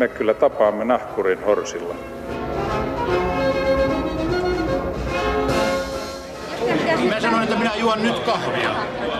me kyllä tapaamme nahkurin horsilla. Mä sanoin, että minä juon nyt kahvia.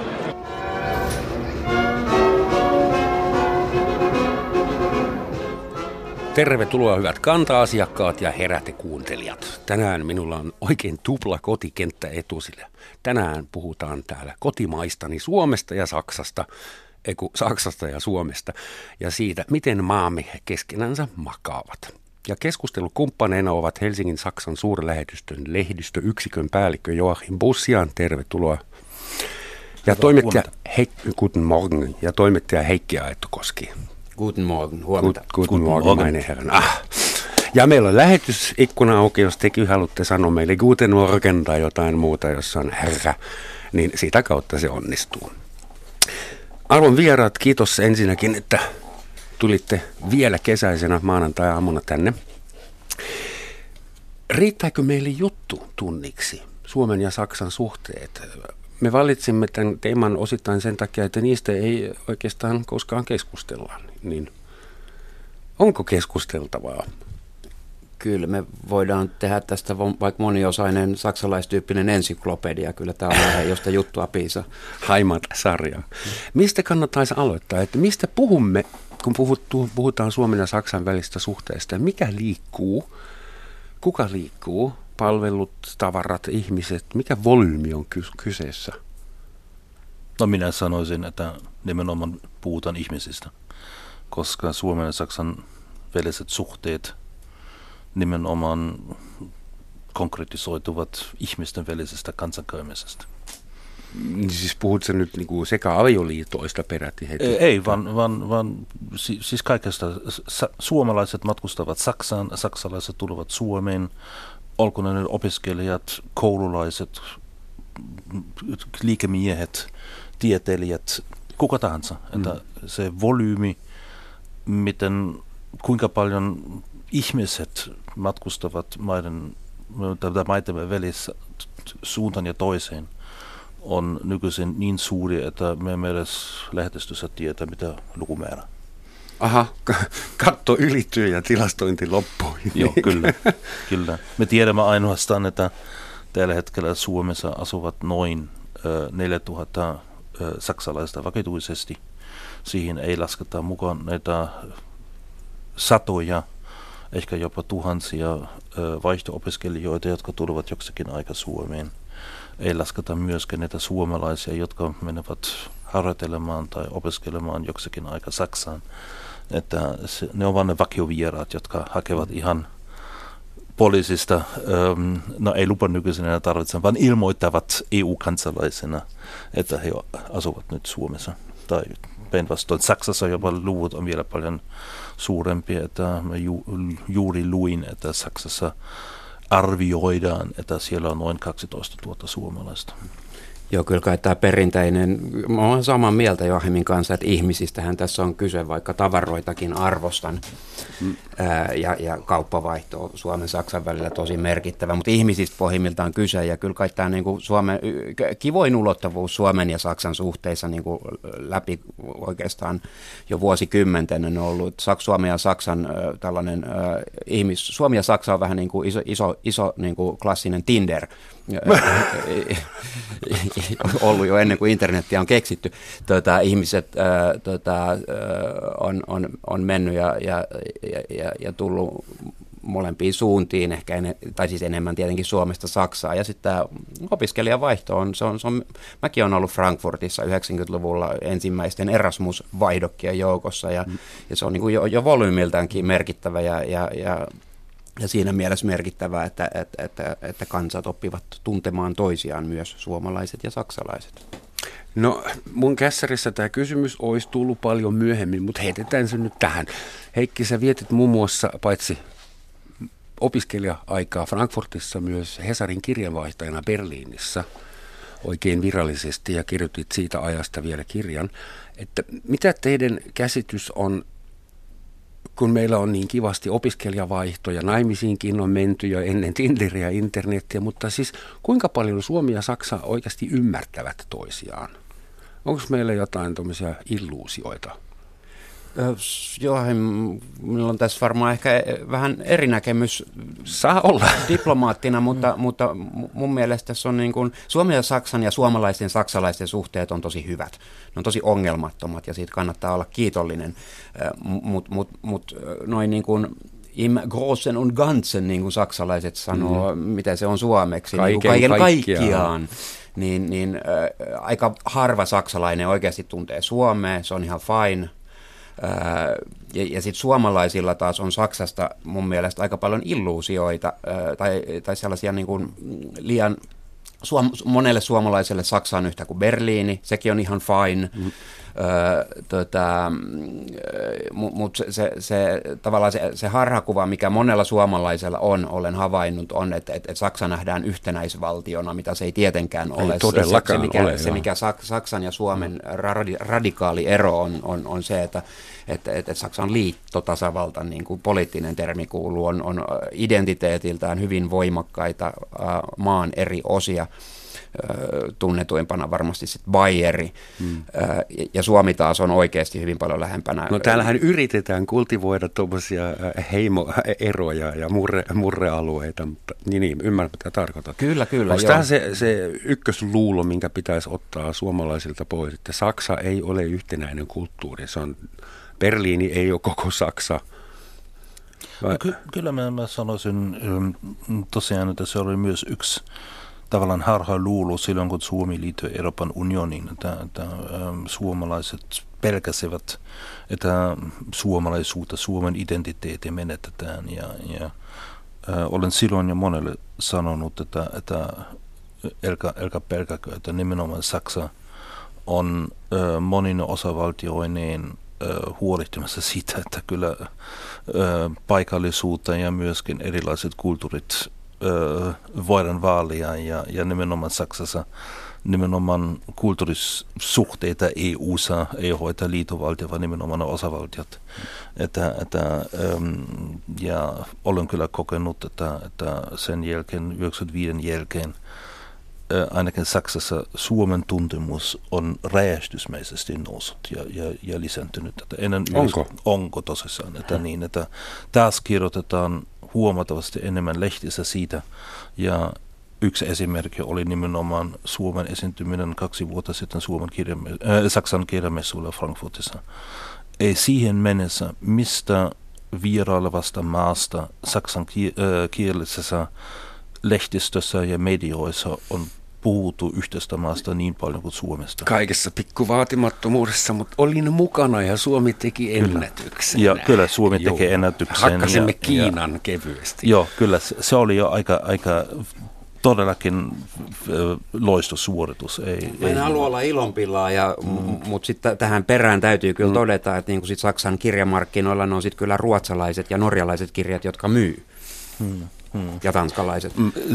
Tervetuloa hyvät kanta-asiakkaat ja herätekuuntelijat. Tänään minulla on oikein tupla kotikenttä etusille. Tänään puhutaan täällä kotimaistani Suomesta ja Saksasta, Saksasta ja Suomesta ja siitä, miten maamme keskenänsä makaavat. Ja keskustelukumppaneina ovat Helsingin Saksan suurlähetystön lehdistöyksikön päällikkö Joachim Bussian, tervetuloa. Ja Guten Morgen, ja toimittaja Heikki Aittokoski. Guten Morgen, huomenta. Guten Morgen, meine Herren. Ja meillä on lähetysikkuna auki, jos tekin haluatte sanoa meille Guten Morgen tai jotain muuta, jossa on herra, niin sitä kautta se onnistuu. Arvon vieraat, kiitos ensinnäkin, että tulitte vielä kesäisenä maanantai-aamuna tänne. Riittääkö meille juttu tunniksi Suomen ja Saksan suhteet? Me valitsimme tämän teeman osittain sen takia, että niistä ei oikeastaan koskaan keskustella. Niin onko keskusteltavaa? Kyllä, me voidaan tehdä tästä vaikka moniosainen saksalaistyyppinen ensyklopedia. Kyllä tämä on aihe, josta juttua piisaa. Heimat-sarja. Mistä kannattaisi aloittaa? Että mistä puhumme, kun puhutaan Suomen ja Saksan välistä suhteesta? Mikä liikkuu? Kuka liikkuu? Palvelut, tavarat, ihmiset. Mikä volyymi on kyseessä? No minä sanoisin, että nimenomaan puhutaan ihmisistä, koska Suomen ja Saksan väliset suhteet nimenomaan konkretisoituvat ihmisten välisestä kanssakäymisestä. Siis puhutko nyt niinku sekä avioliitoista peräti heti? Ei, vaan siis kaikesta. Suomalaiset matkustavat Saksaan, saksalaiset tulevat Suomeen, olko ne opiskelijat, koululaiset, liikemiehet, tieteilijät, kuka tahansa. Että se volyymi, kuinka paljon ihmiset matkustavat maiden välissä suuntaan ja toiseen, on nykyisin niin suuri, että me emme edes lähetystössä tiedä, mitä lukumäärä. Aha, katto ylittyy ja tilastointi loppui. Joo, kyllä. Me tiedämme ainoastaan, että tällä hetkellä Suomessa asuvat noin 4000 saksalaista vakituisesti. Siihen ei lasketa mukaan näitä satoja, ehkä jopa tuhansia vaihto-opiskelijoita, jotka tulevat joksikin aika Suomeen. Ei lasketa myöskään näitä suomalaisia, jotka menevät harjoittelemaan tai opiskelemaan joksikin aika Saksaan. Että ne ovat ne vakiovieraat, jotka hakevat ihan poliisista, no ei lupa nykyisenä tarvitse, vaan ilmoittavat EU-kansalaisena, että he asuvat nyt Suomessa. Tai päinvastoin Saksassa jopa luvut on vielä paljon suurempia, että mä juuri luin, että Saksassa arvioidaan, että siellä on noin 12 000 suomalaista. Joo, kyllä kai tämä perinteinen, mä olen samaa mieltä Joachimin kanssa, että ihmisistähän tässä on kyse, vaikka tavaroitakin arvostan ja kauppavaihto Suomen ja Saksan välillä tosi merkittävä, mutta ihmisistä pohjimmiltaan kyse ja kyllä kai tämä niin kuin kivoin ulottavuus Suomen ja Saksan suhteissa niin kuin läpi oikeastaan jo vuosikymmenten on ollut Suomen ja Saksan tällainen Suomi ja Saksa on vähän niin kuin iso niin kuin klassinen Tinder, ollut jo ennen kuin internetiä on keksitty. Ihmiset on mennyt ja tullut molempiin suuntiin, tai siis enemmän tietenkin Suomesta Saksaan. Ja sitten tämä opiskelijavaihto mäkin olen ollut Frankfurtissa 90-luvulla ensimmäisten Erasmus-vaihdokkien joukossa, ja se on niin kuin jo volyymiltaankin merkittävä ja siinä mielessä merkittävää, että kansat oppivat tuntemaan toisiaan, myös suomalaiset ja saksalaiset. No mun kässärissä tämä kysymys olisi tullut paljon myöhemmin, mutta heitetään se nyt tähän. Heikki, sä vietit muun muassa paitsi opiskelija-aikaa Frankfurtissa myös Hesarin kirjanvaihtajana Berliinissä oikein virallisesti ja kirjoitit siitä ajasta vielä kirjan. Että mitä teidän käsitys on, kun meillä on niin kivasti opiskelijavaihtoja, naimisiinkin on menty jo ennen Tinderiä ja internetiä, mutta siis kuinka paljon Suomi ja Saksa oikeasti ymmärtävät toisiaan? Onko meillä jotain tuommoisia illuusioita? Joachim, minulla on tässä varmaan ehkä vähän eri näkemys Saa olla. diplomaattina, mutta mun mielestä tässä on niin kuin Suomen ja Saksan ja suomalaisten ja saksalaisten suhteet on tosi hyvät. Ne on tosi ongelmattomat ja siitä kannattaa olla kiitollinen, mutta noin niin kuin im Großen und Ganzen, niin kuin saksalaiset sanoo, miten se on suomeksi, kaiken kaikkiaan. Niin aika harva saksalainen oikeasti tuntee Suomea, se on ihan fine. Ja sitten suomalaisilla taas on Saksasta mun mielestä aika paljon illuusioita tai sellaisia niin kuin liian monelle suomalaiselle Saksa on yhtä kuin Berliini, sekin on ihan fine. Mutta tavallaan se harhakuva, mikä monella suomalaisella on, olen havainnut, on, että Saksa nähdään yhtenäisvaltiona, mitä se ei tietenkään ole. Ei todellakaan ole. Se, mikä Saksan ja Suomen radikaali ero on se, että Saksa on liittotasavalta, niin kuin poliittinen termi kuuluu, on identiteetiltään hyvin voimakkaita maan eri osia. Tunnetuimpana varmasti sitten Bayeri, ja Suomi taas on oikeasti hyvin paljon lähempänä. No täällähän yritetään kultivoida tuommoisia heimoeroja ja murrealueita, mutta niin, ymmärrän mitä tarkoitat. Kyllä. Onko tämä se ykkösluulo, minkä pitäisi ottaa suomalaisilta pois, että Saksa ei ole yhtenäinen kulttuuri, se on, Berliini ei ole koko Saksa. Kyllä mä sanoisin tosiaan, että se oli myös yksi tavallaan harhaluulo silloin, kun Suomi liittyi Euroopan unioniin, että suomalaiset pelkäsivät, että suomalaisuutta, Suomen identiteetti menetetään. Ja olen silloin jo monelle sanonut, että älkää pelkäkö, että nimenomaan Saksa on monin osavaltioineen huolehtimassa siitä, että kyllä paikallisuutta ja myöskin erilaiset kulttuurit voidaan vaalia ja nimenomaan Saksassa nimenomaan kulttuurisuhteita EU-ssa ei hoita liitovaltio, vaan nimenomaan osavaltiot. Ja olen kyllä kokenut, että sen jälkeen, 95 jälkeen, ainakin Saksassa Suomen tuntemus on räjähdysmäisesti noussut ja lisääntynyt. Onko tosissaan? Että taas kirjoitetaan huomattavasti enemmän lehtissä siitä, ja yksi esimerkki oli nimenomaan Suomen esiintyminen 2 vuotta sitten Saksan kirjamessuilla Frankfurtissa. Ei siihen mennessä, mistä vierailevasta maasta saksan kielisessä lehtistössä ja medioissa on puhuttu yhteistä maasta niin paljon kuin Suomesta. Kaikessa pikkuvaatimattomuudessa, mutta olin mukana ja Suomi teki ennätyksen. Ja kyllä Suomi teki ennätyksen. Hakkasimme Kiinan kevyesti. Joo, kyllä se oli jo aika todellakin loistosuoritus. En halua olla ilonpilaa, mutta sitten tähän perään täytyy kyllä todeta, että niin kuin sit Saksan kirjamarkkinoilla ne on sitten kyllä ruotsalaiset ja norjalaiset kirjat, jotka myy. Ja tanskalaiset.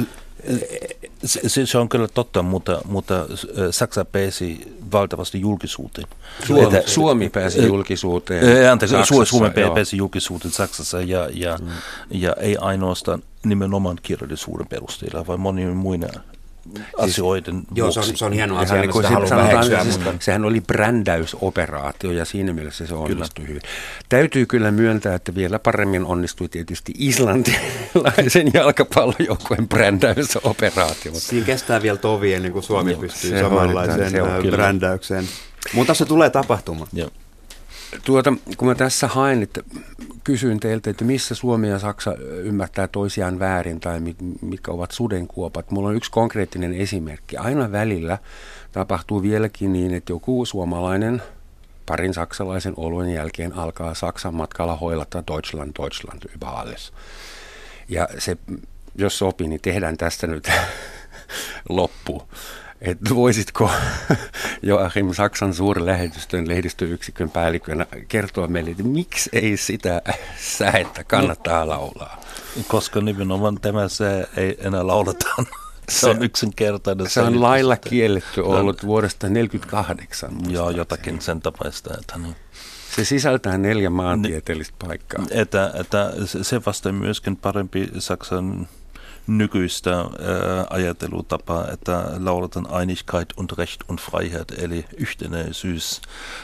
Se on kyllä totta, mutta Saksa pääsi valtavasti julkisuuteen. Suomi pääsi julkisuuteen. Suomi pääsi julkisuuteen Saksassa ja ei ainoastaan nimenomaan kirjallisuuden perusteella, vaan monien muina asioiden vuoksi. Se on hieno asia, että sitä haluaa väheksyä. Sehän oli brändäysoperaatio ja siinä mielessä se onnistui hyvin. Täytyy kyllä myöntää, että vielä paremmin onnistui tietysti islantilaisen jalkapallojoukkueen brändäysoperaatio. Siinä kestää vielä tovi ennen kuin Suomi pystyy samanlaiseen brändäykseen. Mutta se tulee tapahtumaan. Joo. Kun mä tässä haen, että kysyin teiltä, että missä Suomi ja Saksa ymmärtää toisiaan väärin tai mitkä ovat sudenkuopat. Mulla on yksi konkreettinen esimerkki. Aina välillä tapahtuu vieläkin niin, että joku suomalainen parin saksalaisen oluen jälkeen alkaa Saksan matkalla hoilata Deutschland über alles. Ja se, jos sopii, niin tehdään tästä nyt loppu. Että voisitko Joachim Saksan suurlähetystön lehdistöyksikön päällikkönä kertoa meille, että miksi ei sitä säettä kannattaa laulaa? Koska nimenomaan tämä sää ei enää lauletaan. Se on yksinkertainen. Se on lailla kielletty ollut vuodesta 1948. Joo, jotakin sen tapaista. Se sisältää 4 maantieteellistä paikkaa. Että se vasta myöskin parempi Saksan nykyistä ajattelutapaa, että lauletaan Einigkeit und Recht und Freiheit, eli yhtenäisyys,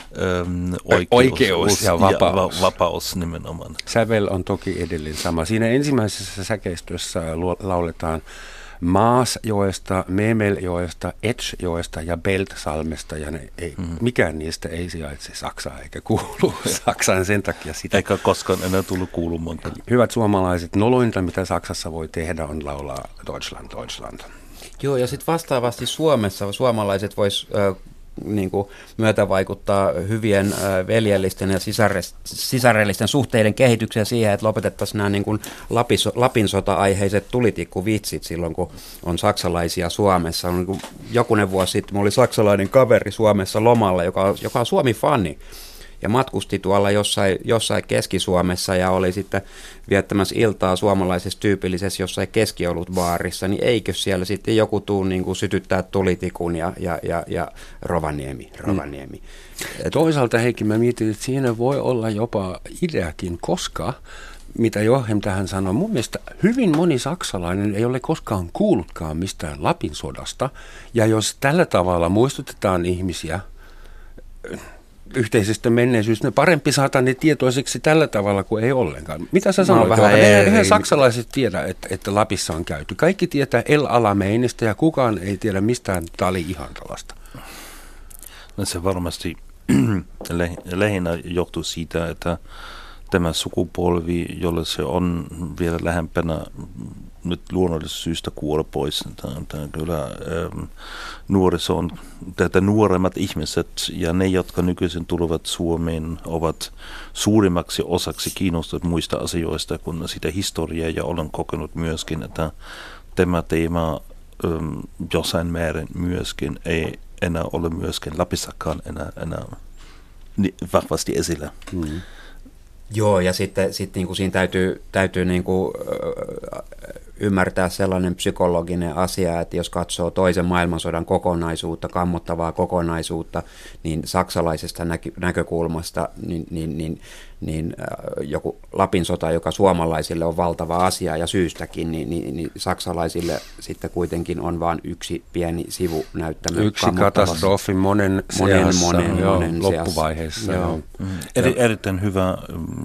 oikeus ja vapaus nimenomaan. Sävel on toki edelleen sama. Siinä ensimmäisessä säkeistössä lauletaan Maasjoesta, Memeljoesta, Etschjoesta ja Beltsalmesta, ja mikään niistä ei sijaitse Saksaan eikä kuulu Saksaan sen takia sitä. Eikä koskaan enää tullut kuulumaan. Hyvät suomalaiset, nolointa mitä Saksassa voi tehdä on laulaa Deutschland, Deutschland. Joo, ja sitten vastaavasti Suomessa suomalaiset vois niinku myötävaikuttaa hyvien veljellisten ja sisarellisten suhteiden kehitykseen siihen, että lopetettaisiin nämä niin kuin Lapin sota-aiheiset tulitikkuvitsit silloin, kun on saksalaisia Suomessa. On niin kuin jokunen vuosi sitten mulla oli saksalainen kaveri Suomessa lomalla, joka on Suomi-fani. Ja matkusti tuolla jossain Keski-Suomessa ja oli sitten viettämässä iltaa suomalaisessa tyypillisessä jossain keskiolutbaarissa, niin eikö siellä sitten joku tuu niin kuin sytyttää tulitikun ja Rovaniemi. Toisaalta Heikki, mä mietin, että siinä voi olla jopa ideakin, koska mitä Joachim tähän sanoi, mun mielestä hyvin moni saksalainen ei ole koskaan kuullutkaan mistään Lapin sodasta, ja jos tällä tavalla muistutetaan ihmisiä yhteisestä menneisyydestä, parempi saada ne tietoiseksi tällä tavalla kuin ei ollenkaan. Mitä sä sanoit? Eihän saksalaiset tiedä, että Lapissa on käyty. Kaikki tietää El Alameinista ja kukaan ei tiedä mistään Tali-Ihantalasta. No se varmasti lähinnä johtuu siitä, että tämä sukupolvi, jolle se on vielä lähempänä nyt luonnollisesta syystä kuolla pois. Tämä kyllä nuoriso on, tätä nuoremmat ihmiset ja ne, jotka nykyisin tulevat Suomeen, ovat suurimmaksi osaksi kiinnostuneet muista asioista kuin sitä historiaa, ja olen kokenut myöskin, että tämä teema jossain määrin myöskin ei enää ole myöskin Lapissakaan enää vahvasti esillä. Mm-hmm. Joo, ja sitten niin kuin siinä täytyy niin kuin, ymmärtää sellainen psykologinen asia, että jos katsoo toisen maailmansodan kokonaisuutta, kammottavaa kokonaisuutta, niin saksalaisesta näkökulmasta niin joku Lapin sota, joka suomalaisille on valtava asia ja syystäkin, niin saksalaisille sitten kuitenkin on vain yksi pieni sivunäyttämö. Yksi katastrofi monen loppuvaiheessa. Joo. Erittäin hyvä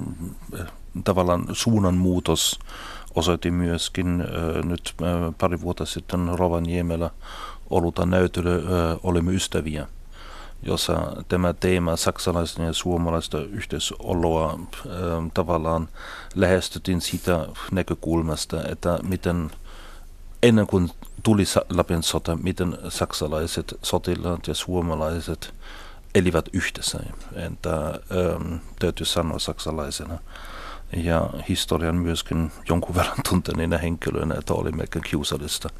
tavallaan suunnanmuutos osoitti myöskin nyt pari vuotta sitten Rovaniemellä olutta näytely Olimme ystäviä, jossa tämä teema saksalaisten ja suomalaisten yhteisoloa tavallaan lähestyttiin siitä näkökulmasta, että miten ennen kuin tuli Lapin sota, miten saksalaiset sotilaat ja suomalaiset elivät yhdessä. Entä täytyy sanoa saksalaisena. Ja historian myöskin jonkun verran tunteneena henkilöinä, että oli melkein kiusallista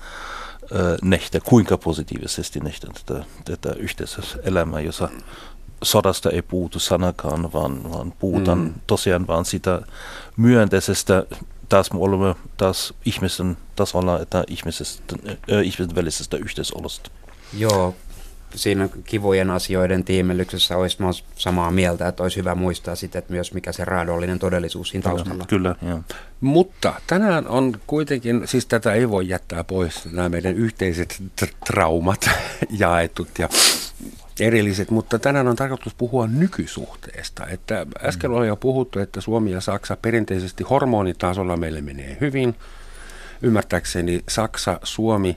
nähdä, kuinka positiivisesti nähdä tätä yhteisöelämää, jossa sodasta ei puhutu sanakaan, vaan puhutaan tosiaan vaan sitä myönteisestä, taas me olemme taas ihmisten tasolla, että ihmisten välisestä yhteisolosta. Joo. Siinä kivojen asioiden tiimellyksessä olisi samaa mieltä, että olisi hyvä muistaa sitten, että myös mikä se raadollinen todellisuus siinä taustalla. Kyllä, joo. Mutta tänään on kuitenkin, siis tätä ei voi jättää pois, nämä meidän yhteiset traumat jaetut ja erilliset, mutta tänään on tarkoitus puhua nykysuhteesta. Että äsken oli jo puhuttu, että Suomi ja Saksa perinteisesti hormonitasolla meille menee hyvin. Ymmärtääkseni Saksa-Suomi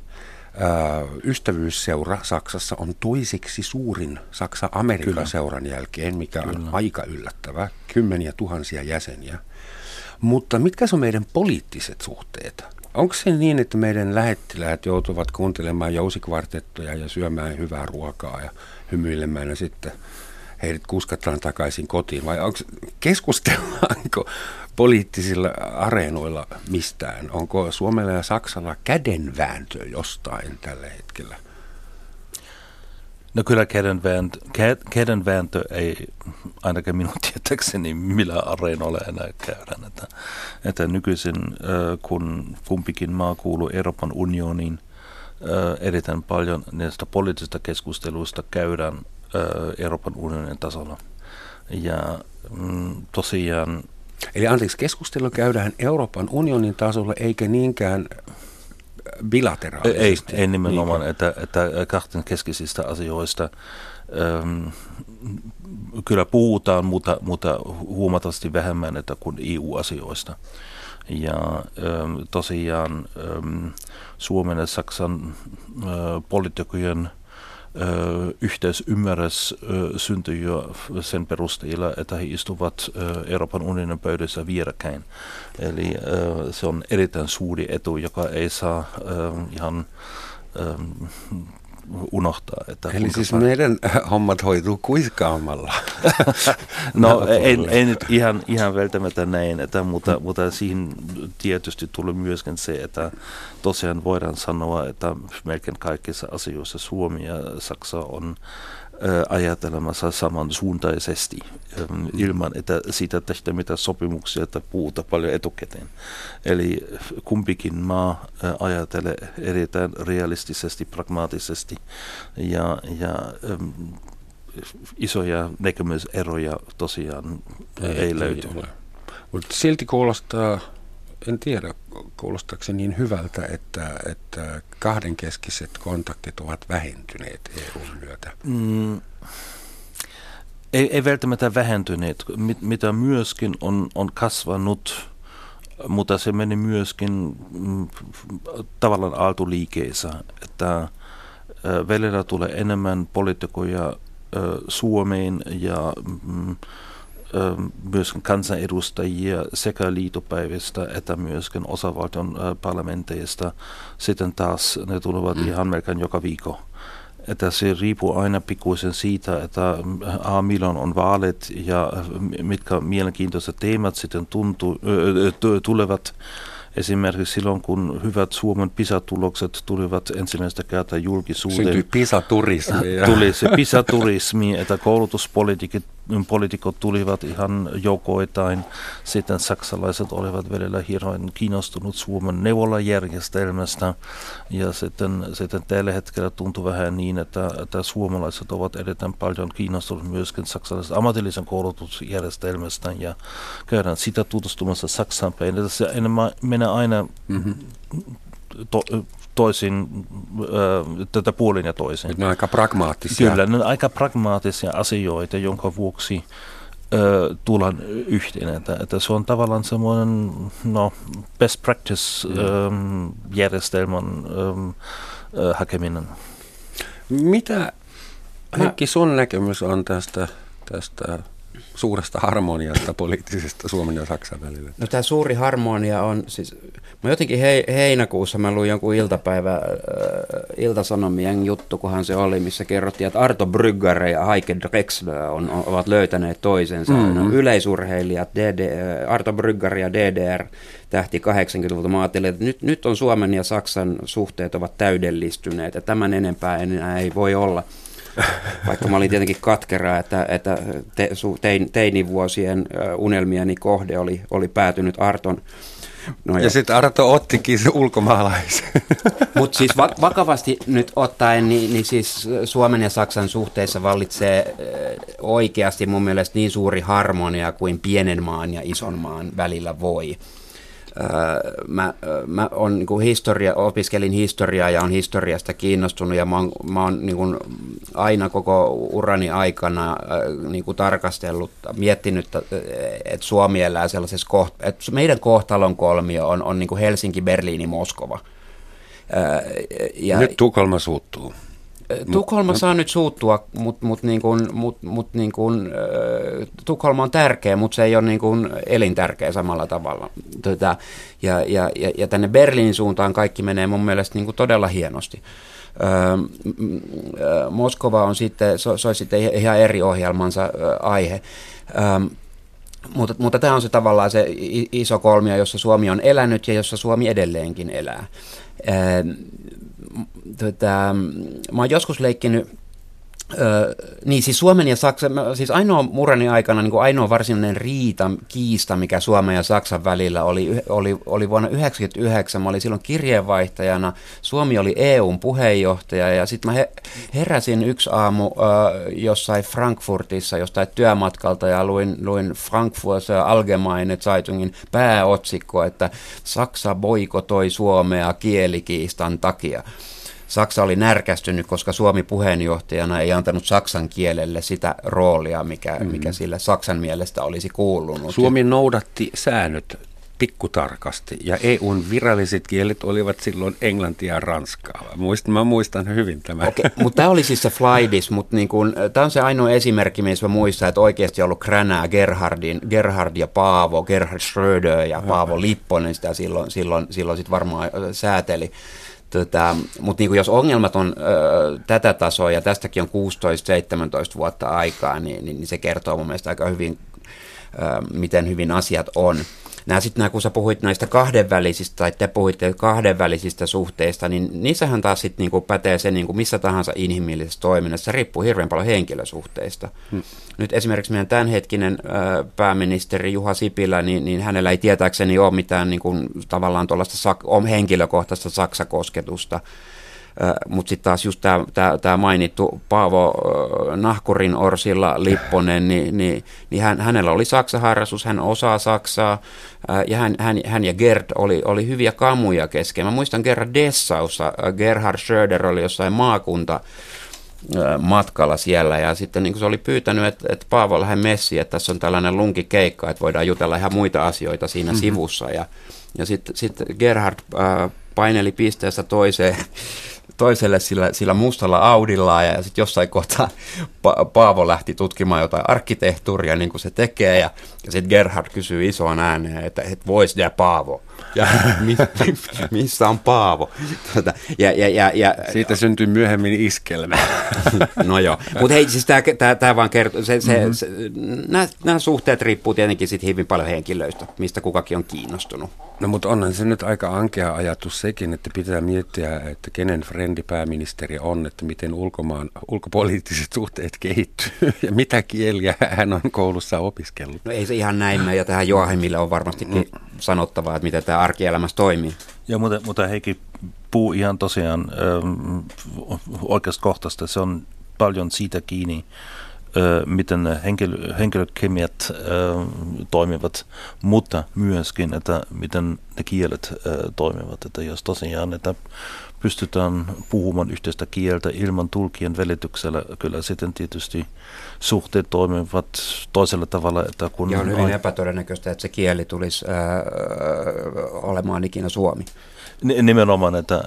ystävyysseura Saksassa on toiseksi suurin Saksa-Amerikka-seuran jälkeen, mikä on aika yllättävää, 10,000 jäseniä. Mutta mitkä on meidän poliittiset suhteet? Onko se niin, että meidän lähettiläät joutuvat kuuntelemaan jousikvartettoja ja syömään hyvää ruokaa ja hymyilemään ja sitten heidät kuskataan takaisin kotiin? Vai keskustellaanko poliittisilla areenoilla mistään? Onko Suomella ja Saksalla kädenvääntö jostain tällä hetkellä? No kyllä kädenvääntö ei ainakaan minun tietääkseni millään areenoilla enää käydään. Että nykyisin, kun kumpikin maa kuuluu Euroopan unioniin, erittäin paljon näistä poliittisista keskusteluista käydään Euroopan unionin tasolla. Ja tosiaan... Eli keskustelu käydään Euroopan unionin tasolla eikä niinkään bilateraalisesti? Ei nimenomaan, että kahden keskisistä asioista kyllä puhutaan, mutta huomattavasti vähemmän että kuin EU-asioista. Ja tosiaan Suomen ja Saksan poliitikkojen yhteisymmärrys syntyi jo sen perusteella, että he istuvat Euroopan unionin pöydässä vierekkäin. Eli se on erittäin suuri etu, joka ei saa ihan unohtaa. Eli siis meidän hommat hoituu kuiskaamalla. No ei nyt ihan välttämättä näin, mutta siihen tietysti tulee myöskin se, että tosiaan voidaan sanoa, että melkein kaikissa asioissa Suomi ja Saksa on ajatelemassa samansuuntaisesti ilman, että siitä tehdään mitään sopimuksia, että puhutaan paljon etukäteen. Eli kumpikin maa ajattelee erittäin realistisesti, pragmaattisesti ja isoja näkemyseroja tosiaan ei löyty. Mutta silti kuulostaa, en tiedä, kuulostaako se niin hyvältä, että kahdenkeskiset kontaktit ovat vähentyneet EU:n myötä? Ei välttämättä vähentyneet, mitä myöskin on kasvanut, mutta se meni myöskin tavallaan aaltoliikeessä, että välillä tulee enemmän poliitikkoja Suomeen ja myöskin kansanedustajia sekä liitopäivistä että myöskin osavaltion parlamenteista. Sitten taas ne tulevat ihan melkein joka viikko. Että se riippuu aina pikkuisen siitä, että milloin on vaalit ja mitkä mielenkiintoiset teemat sitten tulevat. Esimerkiksi silloin, kun hyvät Suomen PISA-tulokset tulivat ensimmäistä kertaa julkisuuteen. Syntyi PISA-turismi. Tuli se PISA-turismi, että koulutuspoliitikot tulivat ihan joukoittain. Sitten saksalaiset olivat välillä hirveän kiinnostunut Suomen neuvolajärjestelmästä. Ja sitten tällä hetkellä tuntui vähän niin, että suomalaiset ovat erittäin paljon kiinnostuneet myöskin saksalaisen ammatillisen koulutusjärjestelmästä. Ja käydään sitä tutustumassa Saksaan päin. Se menee aina toisin, tätä puolin ja toisin. Ne on aika pragmaattisia. Kyllä, ne on aika pragmaattisia asioita, jonka vuoksi tullaan yhteen. Että se on tavallaan semmoinen best practice järjestelmän hakeminen. Mitä, Heikki, sun näkemys on tästä suuresta harmoniasta poliittisesta Suomen ja Saksan välillä? No tämä suuri harmonia on, siis mä jotenkin heinäkuussa mä luin jonkun Ilta-Sanomien juttu, kunhan se oli, missä kerrottiin, että Arto Brygger ja Heike Drexler ovat löytäneet toisensa. Yleisurheilijat, Arto Brygger ja DDR tähti 80-luvulta. Mä ajattelin, että nyt on Suomen ja Saksan suhteet ovat täydellistyneet ja tämän enempää enää ei voi olla. Vaikka mä olin tietenkin katkera, että teinivuosien unelmieni kohde oli päätynyt Arton. Ja sitten Arto ottikin ulkomaalaisen. Mutta siis vakavasti nyt ottaen, niin siis Suomen ja Saksan suhteissa vallitsee oikeasti mun mielestä niin suuri harmonia kuin pienen maan ja ison maan välillä voi. Mä on niin kuin opiskelin historiaa ja on historiasta kiinnostunut ja mä oon niin kuin aina koko urani aikana niin kuin tarkastellut, miettinyt, että Suomi elää sellaisessa että meidän kohtalon kolmio on niin kuin Helsinki, Berliini, Moskova. Nyt Tukholma suuttuu. Tukholma saa nyt suuttua, mutta Tukholma on tärkeä, mutta se ei ole niin kuin elintärkeä samalla tavalla. Ja tänne Berliinin suuntaan kaikki menee mun mielestä niin kuin todella hienosti. Moskova on sitten, se olisi sitten ihan eri ohjelmansa aihe. Mutta tämä on se tavallaan se iso kolmio, jossa Suomi on elänyt ja jossa Suomi edelleenkin elää. Mä oon joskus leikkinyt Niin siis Suomen ja Saksan, siis ainoa murani aikana niin kuin ainoa varsinainen kiista, mikä Suomen ja Saksan välillä oli vuonna 1999. Mä olin silloin kirjeenvaihtajana. Suomi oli EUn puheenjohtaja ja sitten mä heräsin yksi aamu jossain Frankfurtissa jostain työmatkalta ja luin Frankfurter Allgemeine Zeitungin pääotsikko, että Saksa boikotoi Suomea kielikiistan takia. Saksa oli närkästynyt, koska Suomi puheenjohtajana ei antanut saksan kielelle sitä roolia, mikä sille Saksan mielestä olisi kuulunut. Suomi noudatti säännöt pikkutarkasti ja EUn viralliset kielet olivat silloin englantia ja ranskaa. Mä muistan hyvin tämän. Okei, mutta tämä oli siis se Flaidis, mutta niin tämä on se ainoa esimerkki, missä mä muistan, että oikeasti on ollut kränää Gerhard ja Paavo, Gerhard Schröder ja Paavo Lipponen sitä silloin sit varmaan sääteli. Mutta niin jos ongelmat on tätä tasoa ja tästäkin on 16-17 vuotta aikaa, niin se kertoo mun mielestä aika hyvin, miten hyvin asiat on. Kun sä puhuit näistä kahdenvälisistä, tai te puhuitte kahdenvälisistä suhteista, niin niissähän taas sitten niinku pätee se niinku missä tahansa inhimillisessä toiminnassa. Se riippuu hirveän paljon henkilösuhteista. Nyt esimerkiksi meidän tämänhetkinen pääministeri Juha Sipilä, niin hänellä ei tietääkseni ole mitään niinku, tavallaan tuollaista henkilökohtaista Saksa-kosketusta. Mutta sitten taas just tämä mainittu Paavo Nahkurin Orsilla Lipponen, niin hänellä oli Saksa-harrastus, hän osaa Saksaa, ja hän ja Gerd oli hyviä kamuja kesken. Mä muistan kerran Dessaussa, Gerhard Schröder oli jossain matkalla siellä, ja sitten niin se oli pyytänyt, että Paavo lähde messiin, että tässä on tällainen lunkikeikka, että voidaan jutella ihan muita asioita siinä sivussa, ja sitten Gerhard paineli pisteestä toiselle sillä mustalla Audilla ja sitten jossain kohtaa Paavo lähti tutkimaan jotain arkkitehtuuria niin kuin se tekee ja sitten Gerhard kysyy isoon ääneen, että vois der Paavo? Ja missä on Paavo? Ja siitä syntyi myöhemmin iskelmä. No joo, mutta hei, siis tämä vaan kertoo, nämä suhteet riippuu tietenkin sit hyvin paljon henkilöistä, mistä kukakin on kiinnostunut. No mutta onhan se nyt aika ankea ajatus sekin, että pitää miettiä, että kenen frendi pääministeri on, että miten ulkopoliittiset suhteet kehittyy ja mitä kieliä hän on koulussa opiskellut. No ei se ihan näin, ja tähän Joachimille on varmastikin sanottavaa, että miten tämä arkielämässä toimii. Ja mutta Heikki puhuu ihan tosiaan oikeasta se on paljon siitä kiinni, miten henkilökemiat toimivat, mutta myöskin, että miten ne kielet toimivat. Että jos tosiaan, että pystytään puhumaan yhteistä kieltä ilman tulkien välityksellä, kyllä sitten tietysti suhteet toimivat toisella tavalla. Että kun ja on hyvin epätodennäköistä, että se kieli tulisi olemaan ikinä suomi. Nimenomaan, että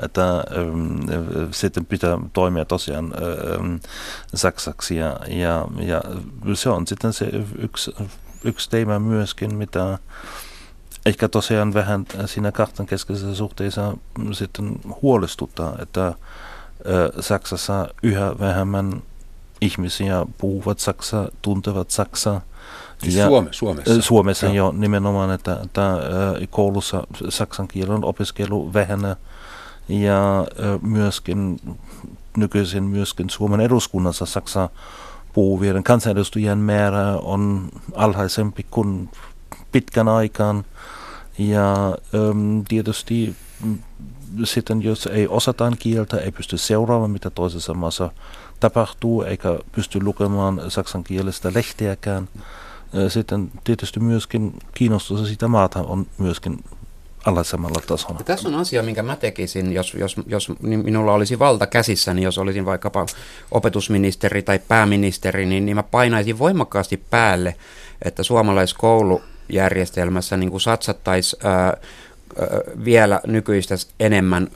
sitten pitää toimia tosiaan saksaksi ja se on sitten se yksi teema myöskin, mitä ehkä tosiaan vähän siinä kahdenkeskeisessä suhteessa sitten huolestuttaa, että Saksassa yhä vähemmän ihmisiä puhuvat saksaa, tuntevat saksaa. Ja Suomessa jo nimenomaan, että koulussa saksan kielen opiskelu vähenee ja myöskin nykyisin myöskin Suomen eduskunnassa saksaa puhuvien kansanedustajien määrä on alhaisempi kuin pitkän aikaan ja tietysti sitten jos ei osataan kieltä, ei pysty seuraamaan mitä toisessa maassa tapahtuu eikä pysty lukemaan saksan kielestä lehteäkään. Sitten tietysti myöskin kiinnostus siitä maata on myöskin alhaisemmalla tasolla. Ja tässä on asia, minkä mä tekisin, jos minulla olisi valta käsissäni, jos olisin vaikkapa opetusministeri tai pääministeri, niin mä painaisin voimakkaasti päälle, että suomalaiskoulujärjestelmässä niin kuin satsattaisiin vielä nykyistä enemmän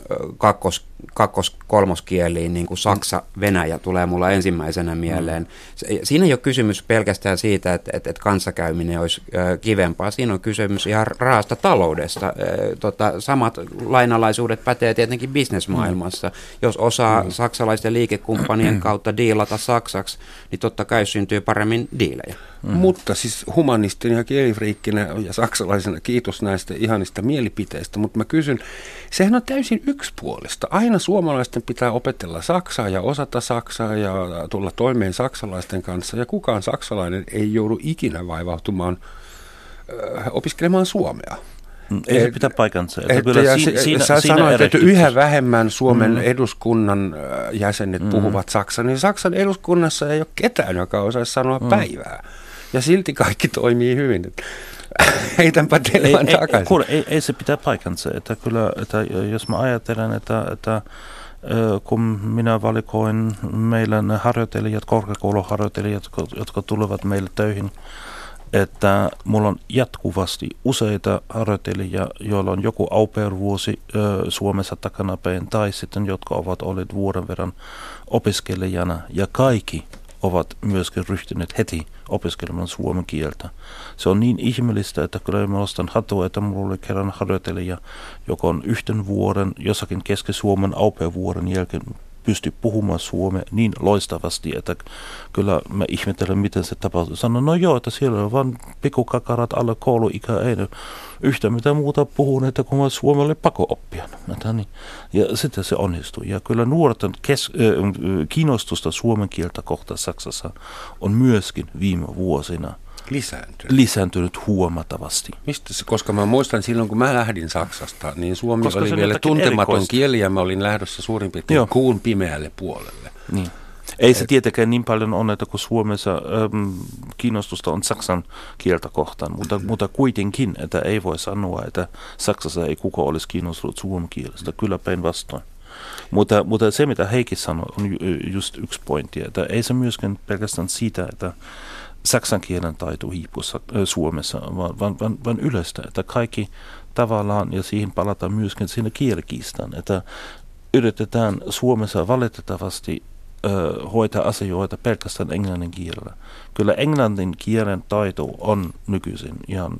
kolmoskieliin, niin kuin Saksa, Venäjä tulee mulla ensimmäisenä mieleen. Siinä ei ole kysymys pelkästään siitä, että kanssakäyminen olisi kivempaa. Siinä on kysymys ihan raasta taloudesta. Samat lainalaisuudet pätee tietenkin bisnesmaailmassa. Jos osaa saksalaisten liikekumppanien kautta diilata saksaksi, niin totta kai syntyy paremmin diilejä. Mutta siis humanistina ja kielifriikkinä ja saksalaisena kiitos näistä ihanista mielipiteistä. mielipiteistä, mutta mä kysyn, sehän on täysin yksipuolista. Aina suomalaisten pitää opetella saksaa ja osata saksaa ja tulla toimeen saksalaisten kanssa, ja kukaan saksalainen ei joudu ikinä vaivautumaan opiskelemaan suomea. Ei se pitää paikansa. Sä sanoit, että yhä vähemmän Suomen eduskunnan jäsenet puhuvat saksaa, niin Saksan eduskunnassa ei ole ketään, joka osaisi sanoa päivää. Ja silti kaikki toimii hyvin. Heitänpä teille vaan takaisin. Ei se pitää paikansa. Että kyllä, että jos mä ajattelen, että kun minä valikoin meillä ne harjoittelijat, korkeakouluharjoittelijat, jotka tulevat meille töihin, että mulla on jatkuvasti useita harjoittelijia, joilla on joku au pair-vuosi Suomessa takanapäin, tai sitten jotka ovat olleet vuoden verran opiskelijana, ja kaikki ovat myöskin ryhtyneet heti opiskelemaan suomen kieltä. Se on niin ihmeellistä, että kyllä mä ostan hatua, että mulla oli kerran harjoittelija, joka on yhden vuoden, jossakin Keski-Suomen au pair-vuoden jälkeen pystyi puhumaan suomea niin loistavasti, että kyllä mä ihmettelen, miten se tapahtui. Sanoin, no joo, että siellä on vaan pikkukakarat alle kouluikä, ei ne yhtä mitä muuta puhuneet, kun mä suomelle pakko oppia. Ja sitten se onnistui. Ja kyllä nuorten kiinnostusta suomen kieltä kohtaan Saksassa on myöskin viime vuosina lisääntynyt huomattavasti. Mistä se? Koska mä muistan silloin, kun mä lähdin Saksasta, niin suomi oli vielä tuntematon kieli ja mä olin lähdössä suurin piirtein kuun pimeälle puolelle. Niin. Ei se tietenkään niin paljon on, että kun Suomessa kiinnostusta on saksan kieltä kohtaan, mutta kuitenkin, että ei voi sanoa, että Saksassa ei kukaan olisi kiinnostunut suomen kielestä, kyllä päinvastoin. Mutta se, mitä Heikki sanoi, on just yksi pointti, että ei se myöskään pelkästään siitä, että saksan kielen taito hiipuu Suomessa, vaan yleistä, että kaikki tavallaan, ja siihen palataan myöskin siinä kielikiistaan, että yritetään Suomessa valitettavasti hoitaa asioita pelkästään englannin kielellä. Kyllä englannin kielen taito on nykyisin ihan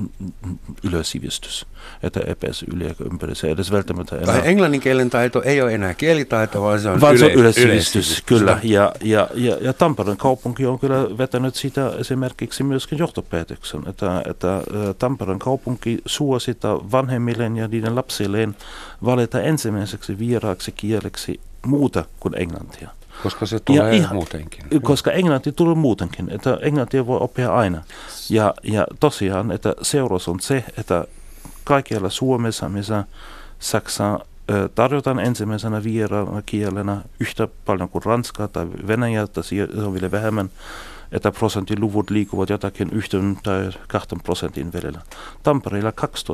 yleissivistys, että ei pääse yli eikä ympäri. Se edes välttämättä enää. Englannin kielen taito ei ole enää kielitaito, vaan se on yleissivistys. Kyllä. Ja Tampereen kaupunki on kyllä vetänyt sitä esimerkiksi myöskin johtopäätöksen, että Tampereen kaupunki suosittaa vanhemmilleen ja niiden lapsilleen valita ensimmäiseksi vieraaksi kieleksi muuta kuin englantia. Koska se tulee muutenkin. Koska englanti tulee muutenkin, että englantia voi oppia aina. Ja tosiaan, että seuraus on se, että kaikkialla Suomessa, missä Saksaa tarjotaan ensimmäisenä vieraana kielenä yhtä paljon kuin Ranskaa tai Venäjää, tai se on vielä vähemmän, että prosentiluvut liikuvat jotakin 1 tai 2% välillä. Tampereella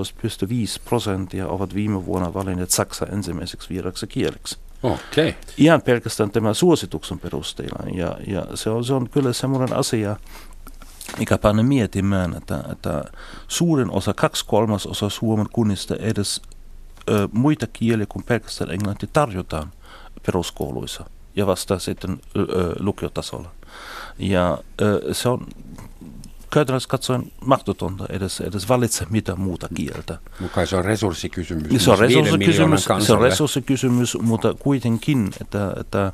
12,5% ovat viime vuonna valinneet Saksa ensimmäiseksi vieraaksi kieleksi. Okay. Ihan pelkästään tämän suosituksen perusteella. Ja se on kyllä semmoinen asia, mikä panee miettimään, että suurin osa, 2/3 Suomen kunnista edes muita kieliä kuin pelkästään englanti tarjotaan peruskouluissa ja vasta sitten lukiotasolla. Ja se on käytännössä katsoen mahdotonta edes valitse mitä muuta kieltä. Mukaan se on resurssikysymys. Se on resurssikysymys, mutta kuitenkin, että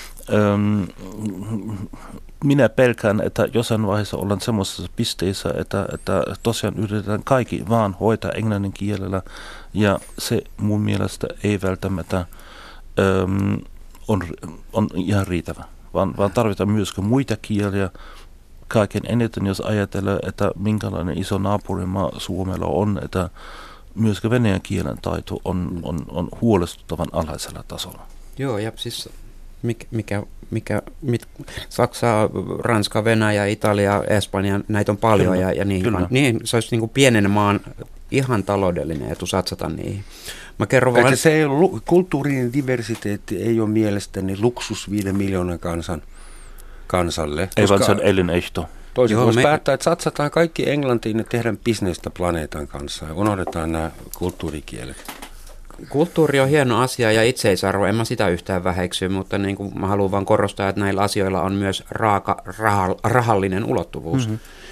minä pelkään, että jossain vaiheessa ollaan semmoisessa pisteessä, että tosiaan yritetään kaikki vaan hoitaa englannin kielellä, ja se mun mielestä ei välttämättä on ihan riittävä, vaan tarvitaan myöskin muita kieliä. Kaiken eniten, jos ajatellaan, että minkälainen iso naapurimaa Suomella on, että myöskin venäjän kielen taito on huolestuttavan alhaisella tasolla. Joo, ja siis Saksa, Ranska, Venäjä, Italia, Espanja, näitä on paljon, kyllä, ja niihin se olisi niin kuin pienen maan ihan taloudellinen etu satsata niihin. Mä kerron vaan, se ei ole, kulttuurinen diversiteetti ei ole mielestäni luksus 5 miljoonan kansalle. Ei vaan se on elinehto. Toisin voisi päättää, että satsataan kaikki englantiin ja tehdään bisnestä planeetan kanssa ja unohdetaan nämä kulttuurikielet. Kulttuuri on hieno asia ja itseisarvo, en mä sitä yhtään väheksy, mutta niin kuin mä haluan vaan korostaa, että näillä asioilla on myös rahallinen ulottuvuus.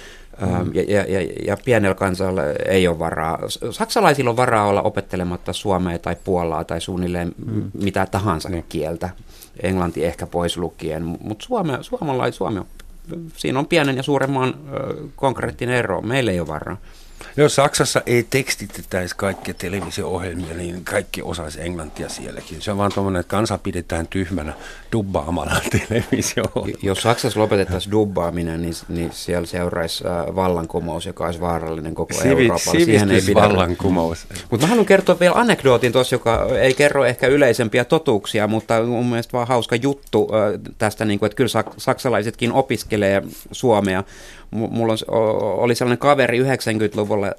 Ja pienellä kansalla ei ole varaa. Saksalaisilla on varaa olla opettelematta suomea tai puolaa tai suunnilleen mitä tahansa kieltä. Englanti ehkä pois lukien, mutta suomi, siinä on pienen ja suuremman konkreettinen ero. Meillä ei ole varaa. Jos Saksassa ei tekstitettäisi kaikkia televisio-ohjelmia, niin kaikki osaisi englantia sielläkin. Se on vaan tuommoinen, että kansa pidetään tyhmänä dubbaamalla televisio-ohjelmia. Jos Saksassa lopetettaisiin dubbaaminen, niin siellä seuraisi vallankumous, joka olisi vaarallinen koko Euroopalle. Sivistysvallankumous. Mutta mä haluan kertoa vielä anekdootin tuossa, joka ei kerro ehkä yleisempiä totuuksia, mutta mun mielestä vaan hauska juttu tästä, niin kuin, että kyllä saksalaisetkin opiskelee suomea. Mulla oli sellainen kaveri 90-luvulla,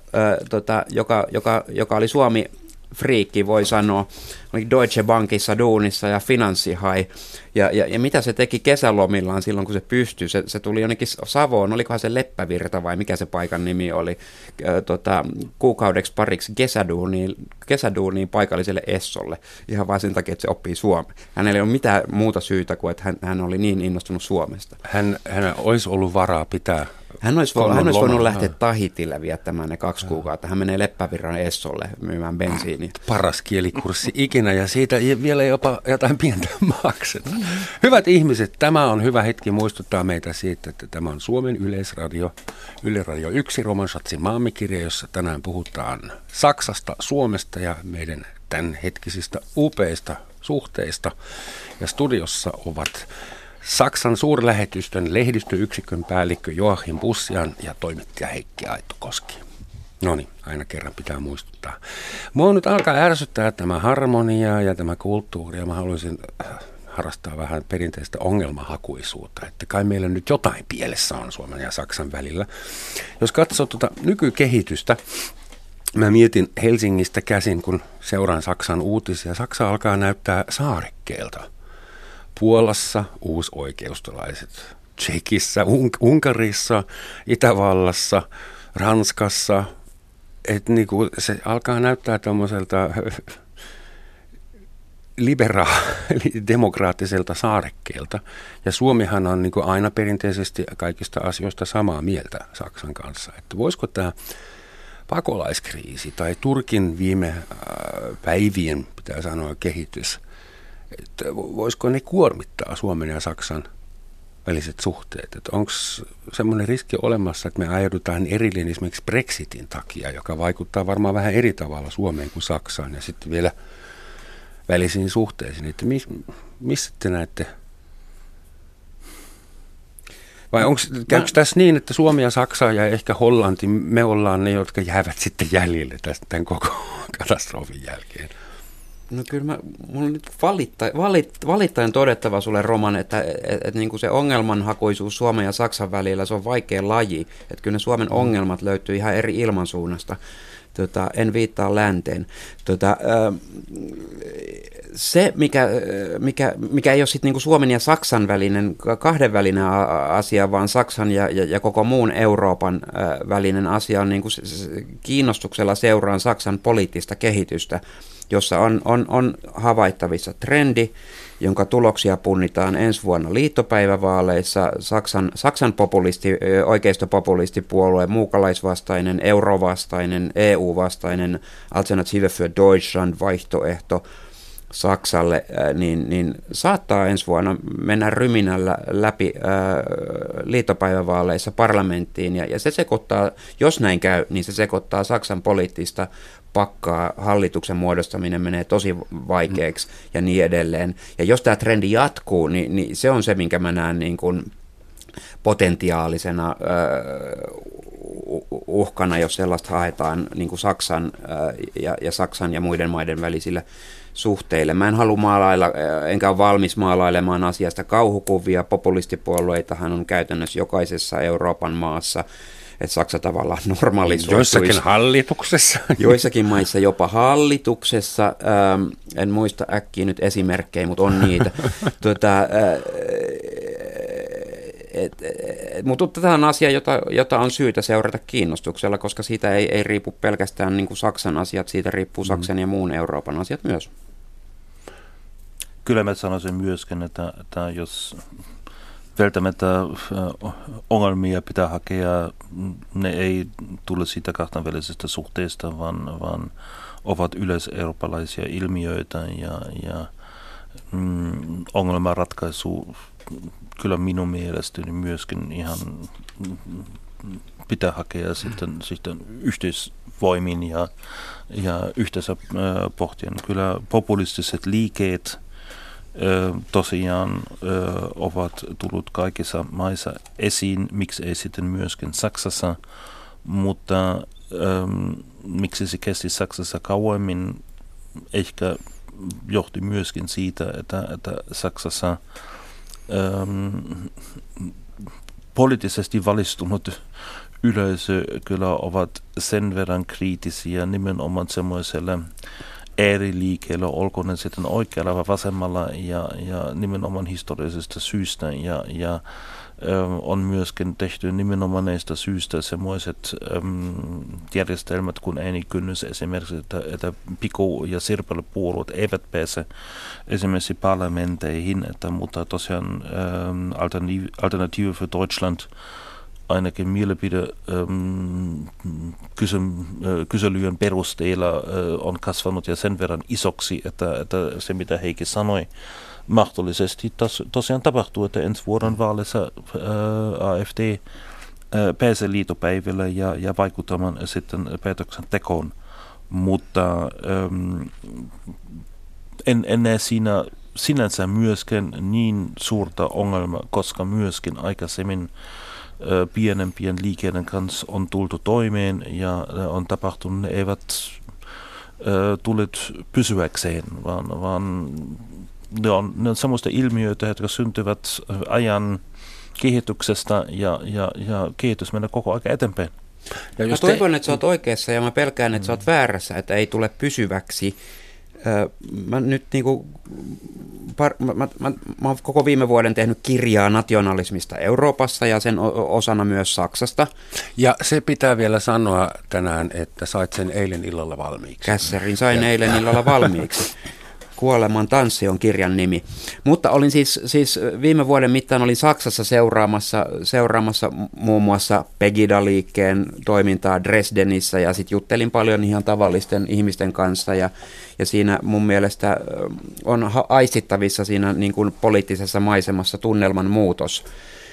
joka oli Suomi-friikki, voi sanoa. Oli Deutsche Bankissa duunissa ja Finanssihai. Ja mitä se teki kesälomillaan silloin, kun se pystyi? Se tuli jonnekin Savoon, olikohan se Leppävirta vai mikä se paikan nimi oli, kuukaudeksi pariksi kesäduuniin paikalliselle Essolle. Ihan vain sen takia, että se oppii suomea. Hänellä ei ole mitään muuta syytä kuin, että hän oli niin innostunut Suomesta. Hän olisi ollut varaa pitää. Hän olisi voinut lähteä Tahitille viettämään ne 2 kuukautta. Hän menee Leppävirran Essolle myymään bensiiniä. Paras kielikurssi ikinä ja siitä vielä jopa jotain pientä makseta. Hyvät ihmiset, tämä on hyvä hetki muistuttaa meitä siitä, että tämä on Suomen Yleisradio, Yle Radio 1, Roman Schatzin maamikirja, jossa tänään puhutaan Saksasta, Suomesta ja meidän tämänhetkisistä upeista suhteista. Ja studiossa ovat Saksan suurlähetystön lehdistöyksikön päällikkö Joachim Bussian ja toimittaja Heikki Aittokoski. No niin, aina kerran pitää muistuttaa. Mua nyt alkaa ärsyttää tämä harmonia ja tämä kulttuuri ja mä haluaisin harrastaa vähän perinteistä ongelmahakuisuutta, että kai meillä nyt jotain pielessä on Suomen ja Saksan välillä. Jos katsoo tuota nykykehitystä, mä mietin Helsingistä käsin, kun seuraan Saksan uutisia. Saksa alkaa näyttää saarekkeelta. Puolassa uusoikeistolaiset, Tšekissä, Unkarissa, Itävallassa, Ranskassa. Että niinku se alkaa näyttää tämmöiseltä liberaali-demokraattiselta saarekkeelta. Ja Suomihan on niinku aina perinteisesti kaikista asioista samaa mieltä Saksan kanssa. Että voisiko tämä pakolaiskriisi tai Turkin viime päivien, pitää sanoa, kehitys, että voisiko ne kuormittaa Suomen ja Saksan väliset suhteet? Onko semmoinen riski olemassa, että me ajaudutaan erillinen esimerkiksi Brexitin takia, joka vaikuttaa varmaan vähän eri tavalla Suomeen kuin Saksaan ja sitten vielä välisiin suhteisiin. Että missä te näette? Vai käykö tässä niin, että Suomi ja Saksa ja ehkä Hollanti, me ollaan ne, jotka jäävät sitten jäljelle tästä tämän koko katastrofin jälkeen? No kyllä mulla on nyt valittain todettava sulle, Roman, että niin kuin se ongelmanhakuisuus Suomen ja Saksan välillä, se on vaikea laji. Että kyllä ne Suomen ongelmat löytyy ihan eri ilmansuunnasta. En viittaa länteen. Se, mikä ei ole sitten niinku Suomen ja Saksan välinen, kahdenvälinen asia, vaan Saksan ja koko muun Euroopan välinen asia on niinku kiinnostuksella seuraan Saksan poliittista kehitystä, jossa on havaittavissa trendi, jonka tuloksia punnitaan ensi vuonna liittopäivävaaleissa. Saksan oikeistopopulistipuolue, muukalaisvastainen, eurovastainen, EU-vastainen, Alternative für Deutschland vaihtoehto Saksalle, niin saattaa ensi vuonna mennä ryminällä läpi liittopäivävaaleissa parlamenttiin. Ja se sekoittaa, jos näin käy, niin se sekoittaa Saksan poliittista pakkaa, hallituksen muodostaminen menee tosi vaikeaksi ja niin edelleen. Ja jos tämä trendi jatkuu, niin se on se, minkä mä näen niin kuin potentiaalisena uhkana, jos sellaista haetaan niin kuin Saksan ja Saksan ja muiden maiden välisillä suhteille. Mä en halua maalailla, enkä ole valmis maalailemaan asiasta kauhukuvia. Populistipuolueitahan on käytännössä jokaisessa Euroopan maassa, että Saksa tavallaan normalisoituisi. Joissakin hallituksessa. Joissakin maissa jopa hallituksessa. En muista äkkiä nyt esimerkkejä, mutta on niitä. Mutta tämä on asia, jota on syytä seurata kiinnostuksella, koska siitä ei riipu pelkästään niin kuin Saksan asiat, siitä riippuu Saksan ja muun Euroopan asiat myös. Kyllä mä sanoisin myöskin, että jos välttämättä ongelmia pitää hakea, ne ei tule siitä kahdenvälisestä suhteesta, vaan ovat yleiseurooppalaisia ilmiöitä ja ongelmanratkaisu kyllä minun mielestäni myöskin ihan pitää hakea sitten yhteisvoimin ja yhteensä pohtien. Kyllä populistiset liikkeet tosiaan ovat tullut kaikissa maissa esiin, miksi ei sitten myöskin Saksassa, mutta miksi se kesti Saksassa kauemmin, ehkä johti myöskin siitä, että Saksassa poliittisesti valistunut yleisö kyllä ovat sen verran kriittisiä nimenomaan semmoiselle ääriliikkeelle, olkoon ne sitten oikealla vai vasemmalla ja nimenomaan historiallisesta syystä ja on myöskin tehty nimenomaan näistä syistä semmoiset järjestelmät kuin äänikynnys esimerkiksi, että piku- ja sirpalepuolueet eivät pääse esimerkiksi parlamenteihin, mutta tosiaan Alternative für Deutschland ainakin kyselyjen perusteella on kasvanut ja sen verran isoksi, että se mitä Heikki sanoi, mahdollisesti tosiaan tapahtuu, että ensi vuoden vaaleissa AfD pääsee liitopäiville ja vaikuttamaan sitten päätöksentekoon, mutta en näe siinä sinänsä myöskään niin suurta ongelmaa, koska myöskin aikaisemmin pienempien liikkeiden kanssa on tultu toimeen ja on tapahtunut, ne eivät tulleet pysyäkseen, vaan ne on sellaista ilmiöitä, jotka syntyvät ajan kehityksestä ja kehitys menee koko aika eteenpäin. Mä toivon, että sä oot oikeassa ja mä pelkään, että sä oot väärässä, että ei tule pysyväksi. Mä nyt niinku, mä oon koko viime vuoden tehnyt kirjaa nationalismista Euroopassa ja sen osana myös Saksasta. Ja se pitää vielä sanoa tänään, että sait sen eilen illalla valmiiksi. Kässärin sain eilen illalla valmiiksi. Kuoleman tanssi on kirjan nimi. Mutta olin siis viime vuoden mittaan olin Saksassa seuraamassa muun muassa Pegida-liikkeen toimintaa Dresdenissä ja sitten juttelin paljon ihan tavallisten ihmisten kanssa ja siinä mun mielestä on aistittavissa siinä niin kuin poliittisessa maisemassa tunnelman muutos.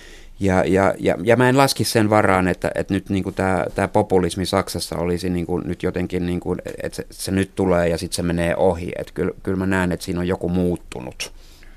Ja mä en laski sen varaan, että nyt niin kuin tämä populismi Saksassa olisi niin kuin nyt jotenkin, niin kuin, että se nyt tulee ja sitten se menee ohi. Että kyllä mä näen, että siinä on joku muuttunut.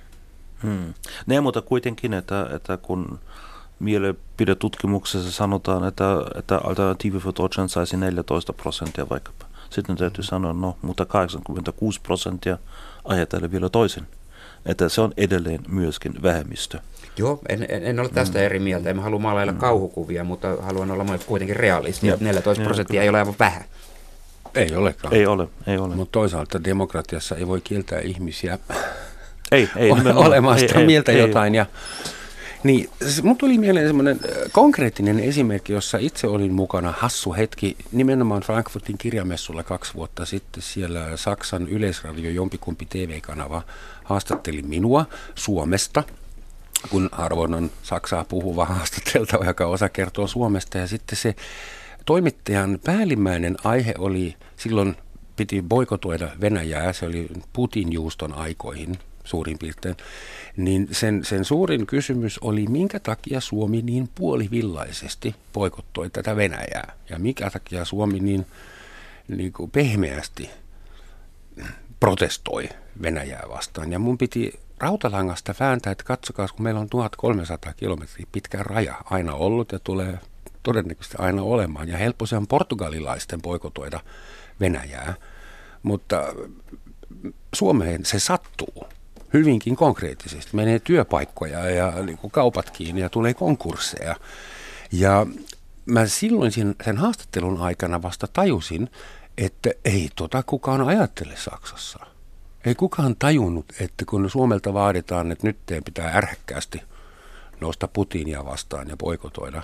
Ne, mutta kuitenkin, että kun mielipidetutkimuksessa sanotaan, että Alternative für Deutschland saisi 14% vaikkapa. Sitten täytyy sanoa, no, mutta 86% ajattelee vielä toisin. Että se on edelleen myöskin vähemmistö. Joo, en ole tästä eri mieltä. En halua maalailla kauhukuvia, mutta haluan olla kuitenkin realisti. 14% ei ole aivan vähän. Ei olekaan. Ei ole. Mutta toisaalta demokratiassa ei voi kieltää ihmisiä ei olemasta mieltä jotain. Ja, niin, mun tuli mieleen semmoinen konkreettinen esimerkki, jossa itse olin mukana. Hassu hetki, nimenomaan Frankfurtin kirjamessulla 2 vuotta sitten. Siellä Saksan Yleisradio, jompikumpi TV-kanava, haastatteli minua Suomesta, kun harvoin on Saksaa puhuva haastateltava, joka osa kertoo Suomesta. Ja sitten se toimittajan päällimmäinen aihe oli, silloin piti boikotoida Venäjää, se oli Putin-juuston aikoihin suurin piirtein, niin sen suurin kysymys oli, minkä takia Suomi niin puolivillaisesti boikottoi tätä Venäjää ja minkä takia Suomi niin kuin pehmeästi protestoi Venäjää vastaan. Ja mun piti rautalangasta vääntää, että katsokaa, kun meillä on 1300 kilometriä pitkä raja aina ollut ja tulee todennäköisesti aina olemaan. Ja helppo se on portugalilaisten boikotoida Venäjää, mutta Suomeen se sattuu hyvinkin konkreettisesti. Menee työpaikkoja ja niin kuin kaupat kiinni ja tulee konkursseja. Ja mä silloin sen haastattelun aikana vasta tajusin, että ei kukaan ajattele Saksassa. Ei kukaan tajunnut, että kun Suomelta vaaditaan, että nyt teidän pitää ärhäkkäästi nousta Putinia vastaan ja boikotoida.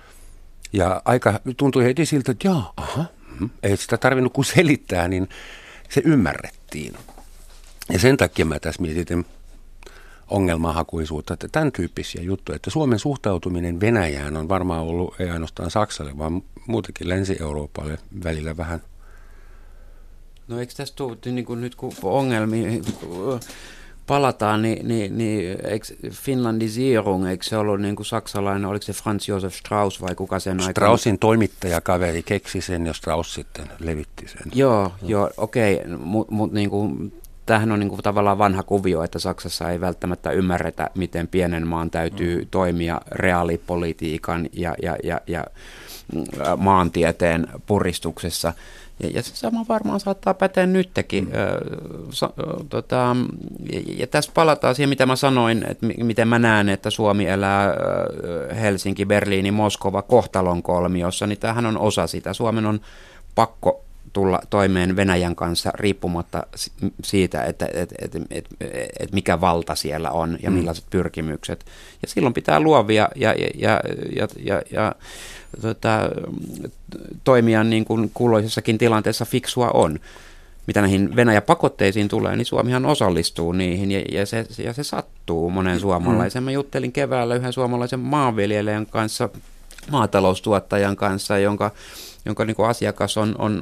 Ja aika tuntui heti siltä, että ei sitä tarvinnut kuin selittää, niin se ymmärrettiin. Ja sen takia mä tässä mietin ongelmahakuisuutta, että tämän tyyppisiä juttuja, että Suomen suhtautuminen Venäjään on varmaan ollut ei ainoastaan Saksalle, vaan muutenkin Länsi-Euroopalle välillä vähän. No eikö tässä tule niin kuin nyt kun ongelmia palataan, niin eikö Finlandisierung, eikö se ollut niin kuin saksalainen, oliko se Franz Josef Strauss vai kuka sen aikana? Straussin toimittajakaveri keksi sen ja Strauss sitten levitti sen. Joo, okei, mutta niin kuin, tämähän on niin kuin tavallaan vanha kuvio, että Saksassa ei välttämättä ymmärretä, miten pienen maan täytyy toimia reaalipolitiikan ja maantieteen puristuksessa. Ja se sama varmaan saattaa päteä nytkin. Ja tässä palataan siihen, mitä mä sanoin, että miten mä näen, että Suomi elää Helsinki, Berliini, Moskova kohtalonkolmiossa, niin tämähän on osa sitä. Suomen on pakko tulla toimeen Venäjän kanssa riippumatta siitä, että mikä valta siellä on ja millaiset pyrkimykset. Ja silloin pitää luovia ja toimia niin kuin kulloisessakin tilanteessa fiksua on. Mitä näihin Venäjä-pakotteisiin tulee, niin Suomihan osallistuu niihin ja se sattuu monen suomalaisen. Mä juttelin keväällä yhden suomalaisen maanviljelijän kanssa, maataloustuottajan kanssa, jonka niin kuin asiakas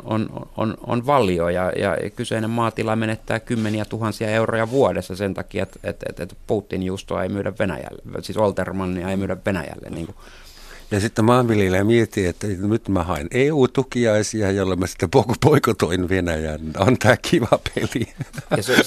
on Valio ja kyseinen maatila menettää kymmeniä tuhansia euroja vuodessa sen takia, että Putin juustoa ei myydä Venäjälle, siis Oltermannia ei myydä Venäjälle. Niin kuin. Ja sitten maanviljelijä miettii, että nyt mä haen EU-tukiaisia, jolla mä sitten boikotoin Venäjän. On tää kiva peli. Ja se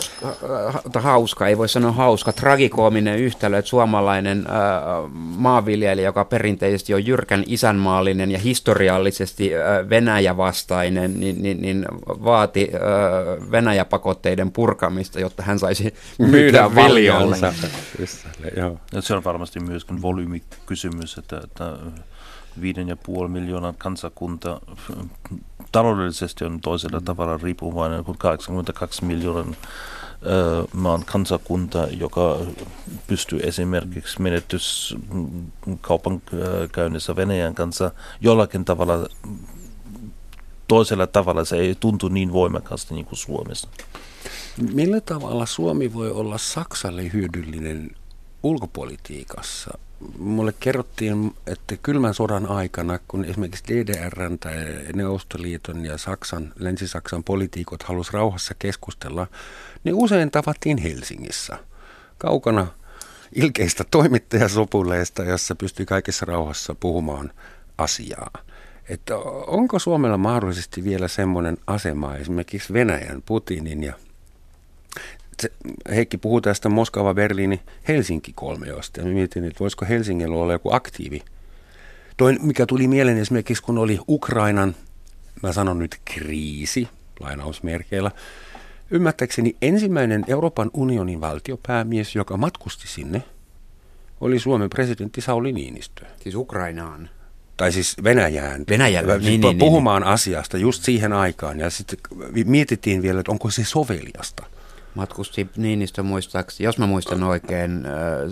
hauska, ei voi sanoa hauska, tragikoominen yhtälö, että suomalainen maanviljelijä, joka perinteisesti on jyrkän isänmaallinen ja historiallisesti Venäjä-vastainen, niin vaati Venäjä-pakotteiden purkamista, jotta hän saisi myydä Valiolle. Ja se on varmasti myöskin volyymikysymys, että 5,5 miljoonan kansakunta taloudellisesti on toisella tavalla riippuvainen kuin 82 miljoonan maan kansakunta, joka pystyy esimerkiksi menetyskaupankäynnissä Venäjän kanssa jollakin tavalla, toisella tavalla se ei tuntu niin voimakkaasti niin kuin Suomessa. Millä tavalla Suomi voi olla Saksalle hyödyllinen ulkopolitiikassa? Mulle kerrottiin, että kylmän sodan aikana, kun esimerkiksi DDR:n tai Neuvostoliiton ja Länsi-Saksan poliitikot halusivat rauhassa keskustella, niin usein tavattiin Helsingissä, kaukana ilkeistä toimittajasopuleista, jossa pystyy kaikessa rauhassa puhumaan asiaa. Että onko Suomella mahdollisesti vielä semmoinen asema esimerkiksi Venäjän, Putinin ja Heikki puhuu tästä Moskova, Berliini, Helsinki-kolmiosta. Ja mietin, että voisiko Helsingillä olla joku aktiivi. Toinen, mikä tuli mieleen esimerkiksi, kun oli Ukrainan, mä sanon nyt kriisi, lainausmerkeillä. Ymmärtääkseni ensimmäinen Euroopan unionin valtiopäämies, joka matkusti sinne, oli Suomen presidentti Sauli Niinistö. Siis Ukrainaan. Tai siis Venäjään. Niin, puhumaan asiasta just siihen aikaan. Ja sitten mietittiin vielä, että onko se soveliasta. Matkusti Niinistö muistaakseni, jos mä muistan oikein,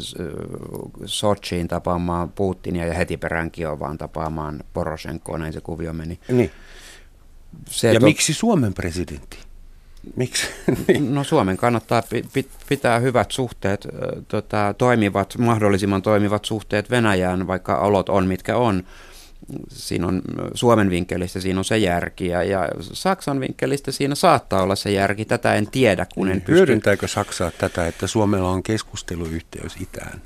Sochiin tapaamaan Putinia ja heti perään Kiovaan tapaamaan Poroshenkoa, näin se kuvio meni. Niin. Miksi Suomen presidentti? Miksi? No Suomen kannattaa pitää hyvät suhteet, mahdollisimman toimivat suhteet Venäjään, vaikka olot on mitkä on. Siinä on Suomen vinkkelistä siinä on se järki ja Saksan vinkkelistä siinä saattaa olla se järki. Tätä en tiedä, kun en pysty. Hyödyntääkö Saksaa tätä, että Suomella on keskusteluyhteys itään?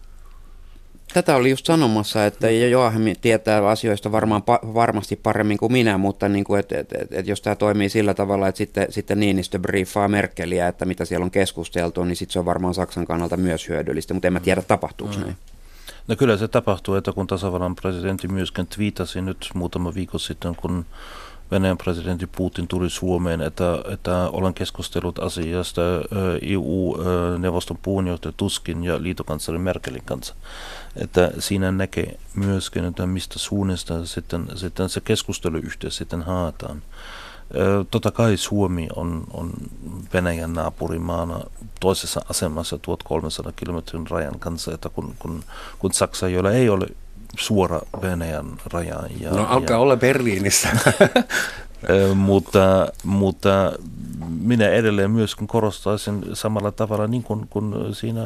Tätä oli just sanomassa, että Joachim tietää asioista varmasti paremmin kuin minä, mutta niin kuin, että jos tämä toimii sillä tavalla, että sitten Niinistö briefaa Merkeliä, että mitä siellä on keskusteltu, niin sitten se on varmaan Saksan kannalta myös hyödyllistä, mutta en mä tiedä tapahtuuko näin. No kyllä se tapahtuu, että kun tasavallan presidentti myöskin twiitasi nyt muutama viikko sitten, kun Venäjän presidentti Putin tuli Suomeen, että olen keskustellut asiasta EU-neuvoston puheenjohtaja Tuskin ja liittokansleri Merkelin kanssa. Että siinä näkee myöskin, että mistä suunnasta sitten se keskusteluyhteys sitten haetaan. Totta kai Suomi on Venäjän naapurimaana toisessa asemassa 1300 kilometrin rajan kanssa, että kun Saksa, jolla ei ole suora Venäjän raja. No alkaa olla Berliinissä. Mutta minä edelleen myöskin korostaisin samalla tavalla niin kuin siinä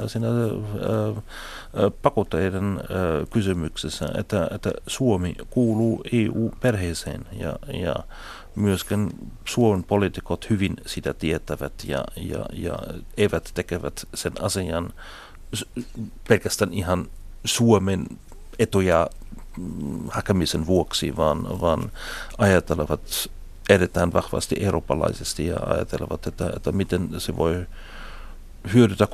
pakotteiden kysymyksessä, että Suomi kuuluu EU-perheeseen ja myöskin Suomen poliitikot hyvin sitä tietävät ja eivät tekevät sen asian pelkästään ihan Suomen etuja hakemisen vuoksi, vaan ajattelevat edetään vahvasti eurooppalaisesti ja ajattelevat, että miten se voi hyödytä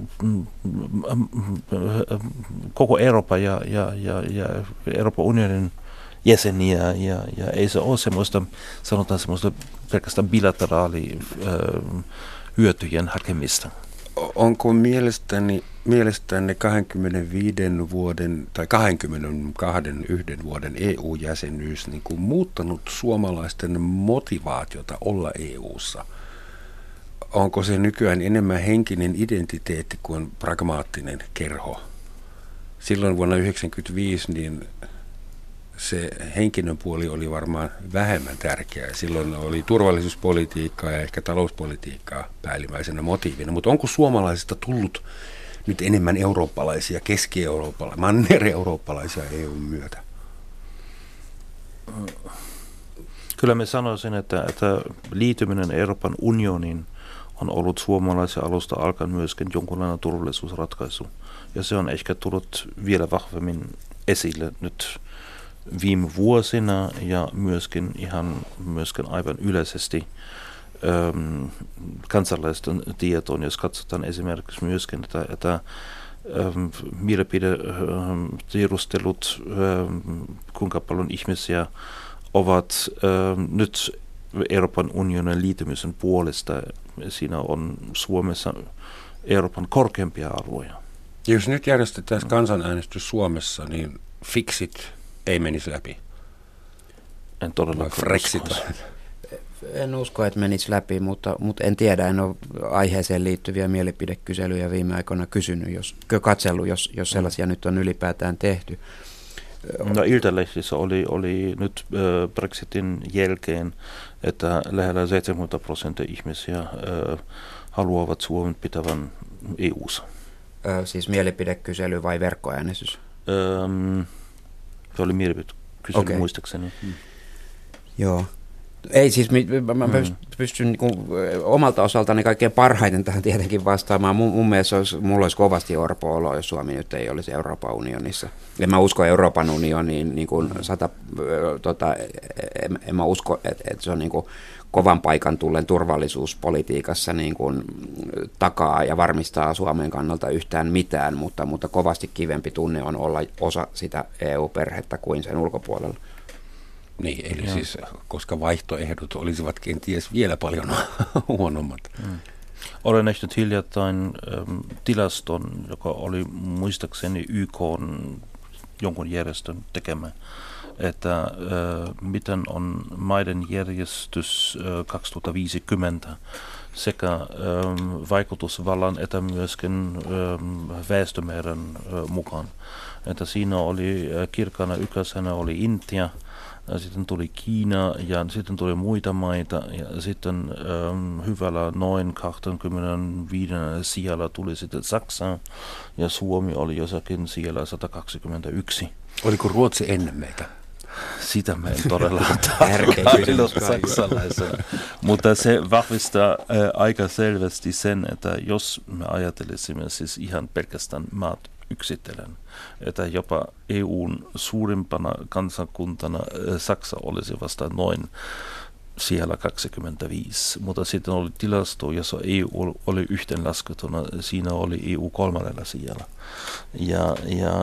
koko Eurooppa ja Euroopan unionin jäseniä ja ei se ole semmoista, sanotaan semmoista pelkästään bilateraali hyötyjen hakemista. Onko mielestäni 25 vuoden tai 21 vuoden EU-jäsenyys niin kuin muuttanut suomalaisten motivaatiota olla EU:ssa? Onko se nykyään enemmän henkinen identiteetti kuin pragmaattinen kerho? Silloin vuonna 1995 niin se henkinen puoli oli varmaan vähemmän tärkeää. Silloin oli turvallisuuspolitiikkaa ja ehkä talouspolitiikkaa päällimmäisenä motiivina. Mutta onko suomalaisista tullut nyt enemmän eurooppalaisia, keski-eurooppalaisia, manner-eurooppalaisia EUn myötä? Kyllä me sanoisin, että liityminen Euroopan unioniin on ollut suomalaisen alusta alkaen myöskin jonkunlainen turvallisuusratkaisu. Ja se on ehkä tullut vielä vahvemmin esille nyt viime vuosina ja myöskin aivan yleisesti kansalaisten tietoon, jos katsotaan esimerkiksi myöskin, että mielipidetiedustelut, kuinka paljon ihmisiä ovat nyt Euroopan unionin liitymisen puolesta. Siinä on Suomessa Euroopan korkeimpia arvoja. Jos nyt järjestetään kansanäänestys Suomessa, niin fiksit ei menisi läpi. En todellakaan usko. En usko, että menisi läpi, mutta en tiedä. En ole aiheeseen liittyviä mielipidekyselyjä viime aikoina katsellut, jos sellaisia nyt on ylipäätään tehty. No, Iltalehdissä oli nyt Brexitin jälkeen, että lähellä 70% ihmisiä haluavat Suomen pitävän EU:ssa. Siis mielipidekysely vai verkkoäänestys? Se oli mielipidekysely muistaakseni. Joo. Ei siis, mä pystyn niin kuin, omalta osaltani kaikkein parhaiten tähän tietenkin vastaamaan. Mun mielestä mulla olisi kovasti orpo-olo, jos Suomi nyt ei olisi Euroopan unionissa. En mä usko Euroopan unioniin, niin kuin en mä usko, että se on niin kuin kovan paikan tullen turvallisuuspolitiikassa niin kuin takaa ja varmistaa Suomen kannalta yhtään mitään, mutta kovasti kivempi tunne on olla osa sitä EU-perhettä kuin sen ulkopuolella. Niin, eli siis, koska vaihtoehdot olisivat kenties vielä paljon huonommat. Olen nähnyt hiljattain tilaston, joka oli muistaakseni YK:n jonkun järjestön tekemä, että miten on maiden järjestys 2050 sekä vaikutusvallan että myöskin väestömäärän mukaan. Että siinä oli kirkkaana ykkösenä oli Intia, sitten tuli Kiina ja sitten tuli muita maita ja sitten hyvällä noin 25 sijalla tuli sitten Saksa ja Suomi oli jossakin siellä 121. Oliko Ruotsi ennen meitä? Sitä mä en todella tarkkaillut saksalaisen, mutta se vahvistaa aika selvästi sen, että jos me ajattelisimme siis ihan pelkästään maat yksitellen, että jopa EUn suurimpana kansakuntana Saksa olisi vasta noin siellä 25, mutta sitten oli tilasto, jossa EU oli yhteenlaskettuna, siinä oli EU 3. siellä. Ja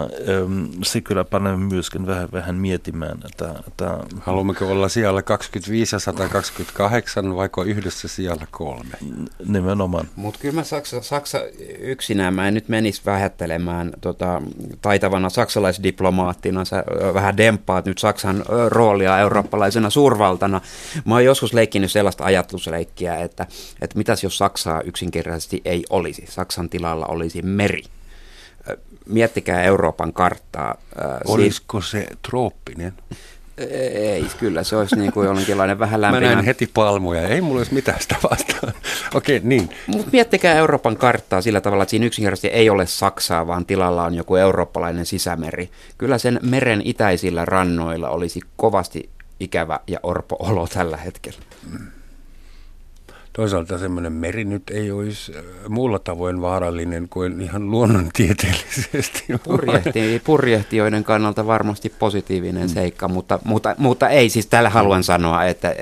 se kyllä panee myöskin vähän miettimään, että haluammeko olla siellä 25 ja 128, vaikka yhdessä siellä 3? Nimenomaan. Mutta kyllä mä Saksa yksinään, mä en nyt menisi vähättelemään taitavana saksalaisdiplomaattina, sä vähän demppaat nyt Saksan roolia eurooppalaisena suurvaltana. Mä oon joskus leikkinyt sellaista ajatusleikkiä, että mitäs jos Saksaa yksinkertaisesti ei olisi, Saksan tilalla olisi meri. Miettikää Euroopan karttaa. Olisiko se trooppinen? Ei, kyllä se olisi niin kuin jonkinlainen vähän lämpimä. Mä näen heti palmuja, ei mulla olisi mitään sitä vastaan. Okei, niin. Mutta miettikää Euroopan karttaa sillä tavalla, että siinä yksinkertaisesti ei ole Saksaa, vaan tilalla on joku eurooppalainen sisämeri. Kyllä sen meren itäisillä rannoilla olisi kovasti ikävä ja orpo olo tällä hetkellä. Toisaalta semmoinen meri nyt ei olisi muulla tavoin vaarallinen kuin ihan luonnontieteellisesti. Purjehtijoiden kannalta varmasti positiivinen seikka, mutta ei siis tällä haluan sanoa, että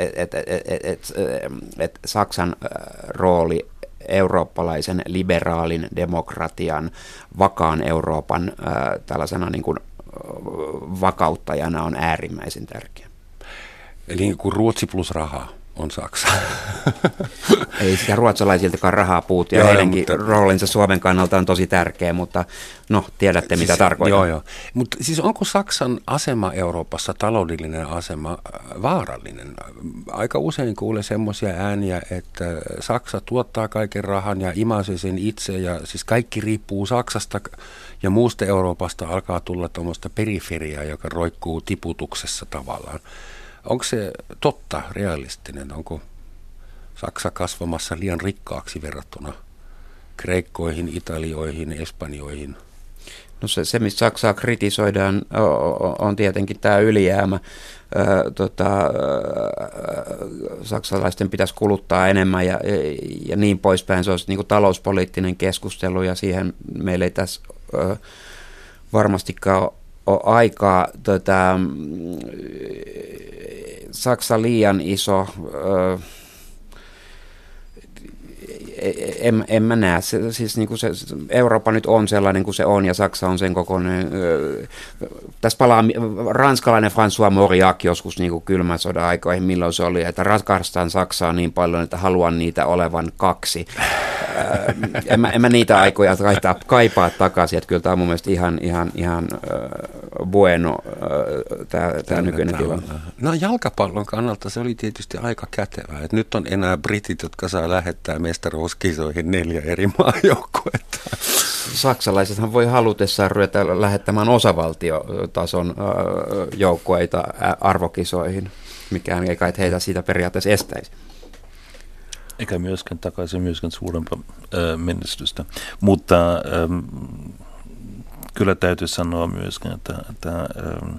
Saksan rooli eurooppalaisen liberaalin demokratian, vakaan Euroopan tällaisena niin kuin vakauttajana on äärimmäisen tärkeä. Eli niin kuin Ruotsi plus rahaa on Saksa. Ei sitä ruotsalaisiltakaan rahaa puutu, ja heidänkin roolinsa Suomen kannalta on tosi tärkeä, mutta no, tiedätte mitä tarkoitan. Joo. Mutta siis onko Saksan asema Euroopassa, taloudellinen asema, vaarallinen? Aika usein kuulee semmoisia ääniä, että Saksa tuottaa kaiken rahan ja imaisee sen itse, ja siis kaikki riippuu Saksasta, ja muusta Euroopasta alkaa tulla tuommoista periferiaa, joka roikkuu tiputuksessa tavallaan. Onko se totta, realistinen? Onko Saksa kasvamassa liian rikkaaksi verrattuna kreikkoihin, italioihin, espanjoihin? No se mistä Saksaa kritisoidaan, on tietenkin tämä ylijäämä. Saksalaisten pitäisi kuluttaa enemmän ja niin poispäin. Se olisi niin kuin talouspoliittinen keskustelu, ja siihen meillä ei tässä varmastikaan ole aikaa. Saksa liian iso, en mä näe. Siis niin kuin Eurooppa nyt on sellainen kuin se on, ja Saksa on sen kokoinen. Tässä palaa ranskalainen François Mauriac joskus niin kuin kylmän sodan aikoihin, milloin se oli, että rakastan Saksaa niin paljon, että haluan niitä olevan 2. En mä niitä aikoja kaipaa takaisin, että kyllä tämä on mun mielestä ihan bueno tämä nykyinen tilanne. No jalkapallon kannalta se oli tietysti aika kätevää, että nyt on enää britit, jotka saa lähettää mestaruuskisoihin 4 eri maajoukkuetta. Saksalaisethan voi halutessaan ruveta lähettämään osavaltiotason joukkueita arvokisoihin, mikään ei kai heitä siitä periaatteessa estäisi. Eikä myöskään takaisin suurempaa menestystä. Mutta kyllä täytyy sanoa myöskin, että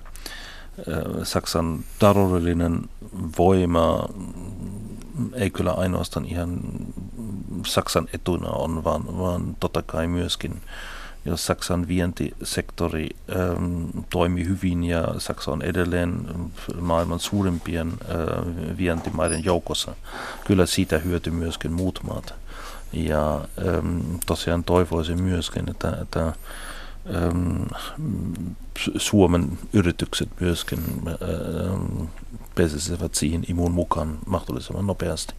Saksan taloudellinen voima ei kyllä ainoastaan ihan Saksan etuna on, vaan totta kai myöskin, jos Saksan vientisektori toimii hyvin ja Saksa on edelleen maailman suurimpien vientimaiden joukossa, kyllä siitä hyötyy myöskin muut maat. Ja tosiaan toivoisin myöskin, että Suomen yritykset myöskin pääsisivät siihen imuun mukaan mahdollisimman nopeasti.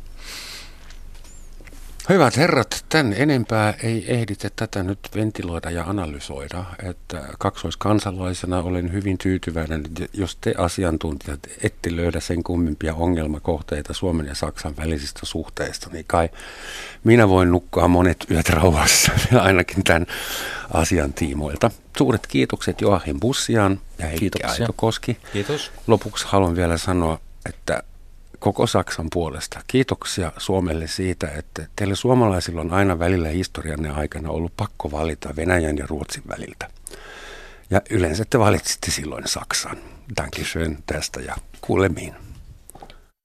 Hyvät herrat, tämän enempää ei ehditä tätä nyt ventiloida ja analysoida, että kaksoiskansalaisena olen hyvin tyytyväinen, jos te asiantuntijat ette löydä sen kummempia ongelmakohteita Suomen ja Saksan välisistä suhteista, niin kai minä voin nukkua monet yöt rauhassa, ainakin tämän asian tiimoilta. Suuret kiitokset Joachim Bussian ja Heikki Aitokoski. Kiitos. Lopuksi haluan vielä sanoa, että koko Saksan puolesta kiitoksia Suomelle siitä, että teille suomalaisilla on aina välillä historianne aikana ollut pakko valita Venäjän ja Ruotsin väliltä. Ja yleensä te valitsitte silloin Saksan. Dankeschön tästä ja kuulemiin.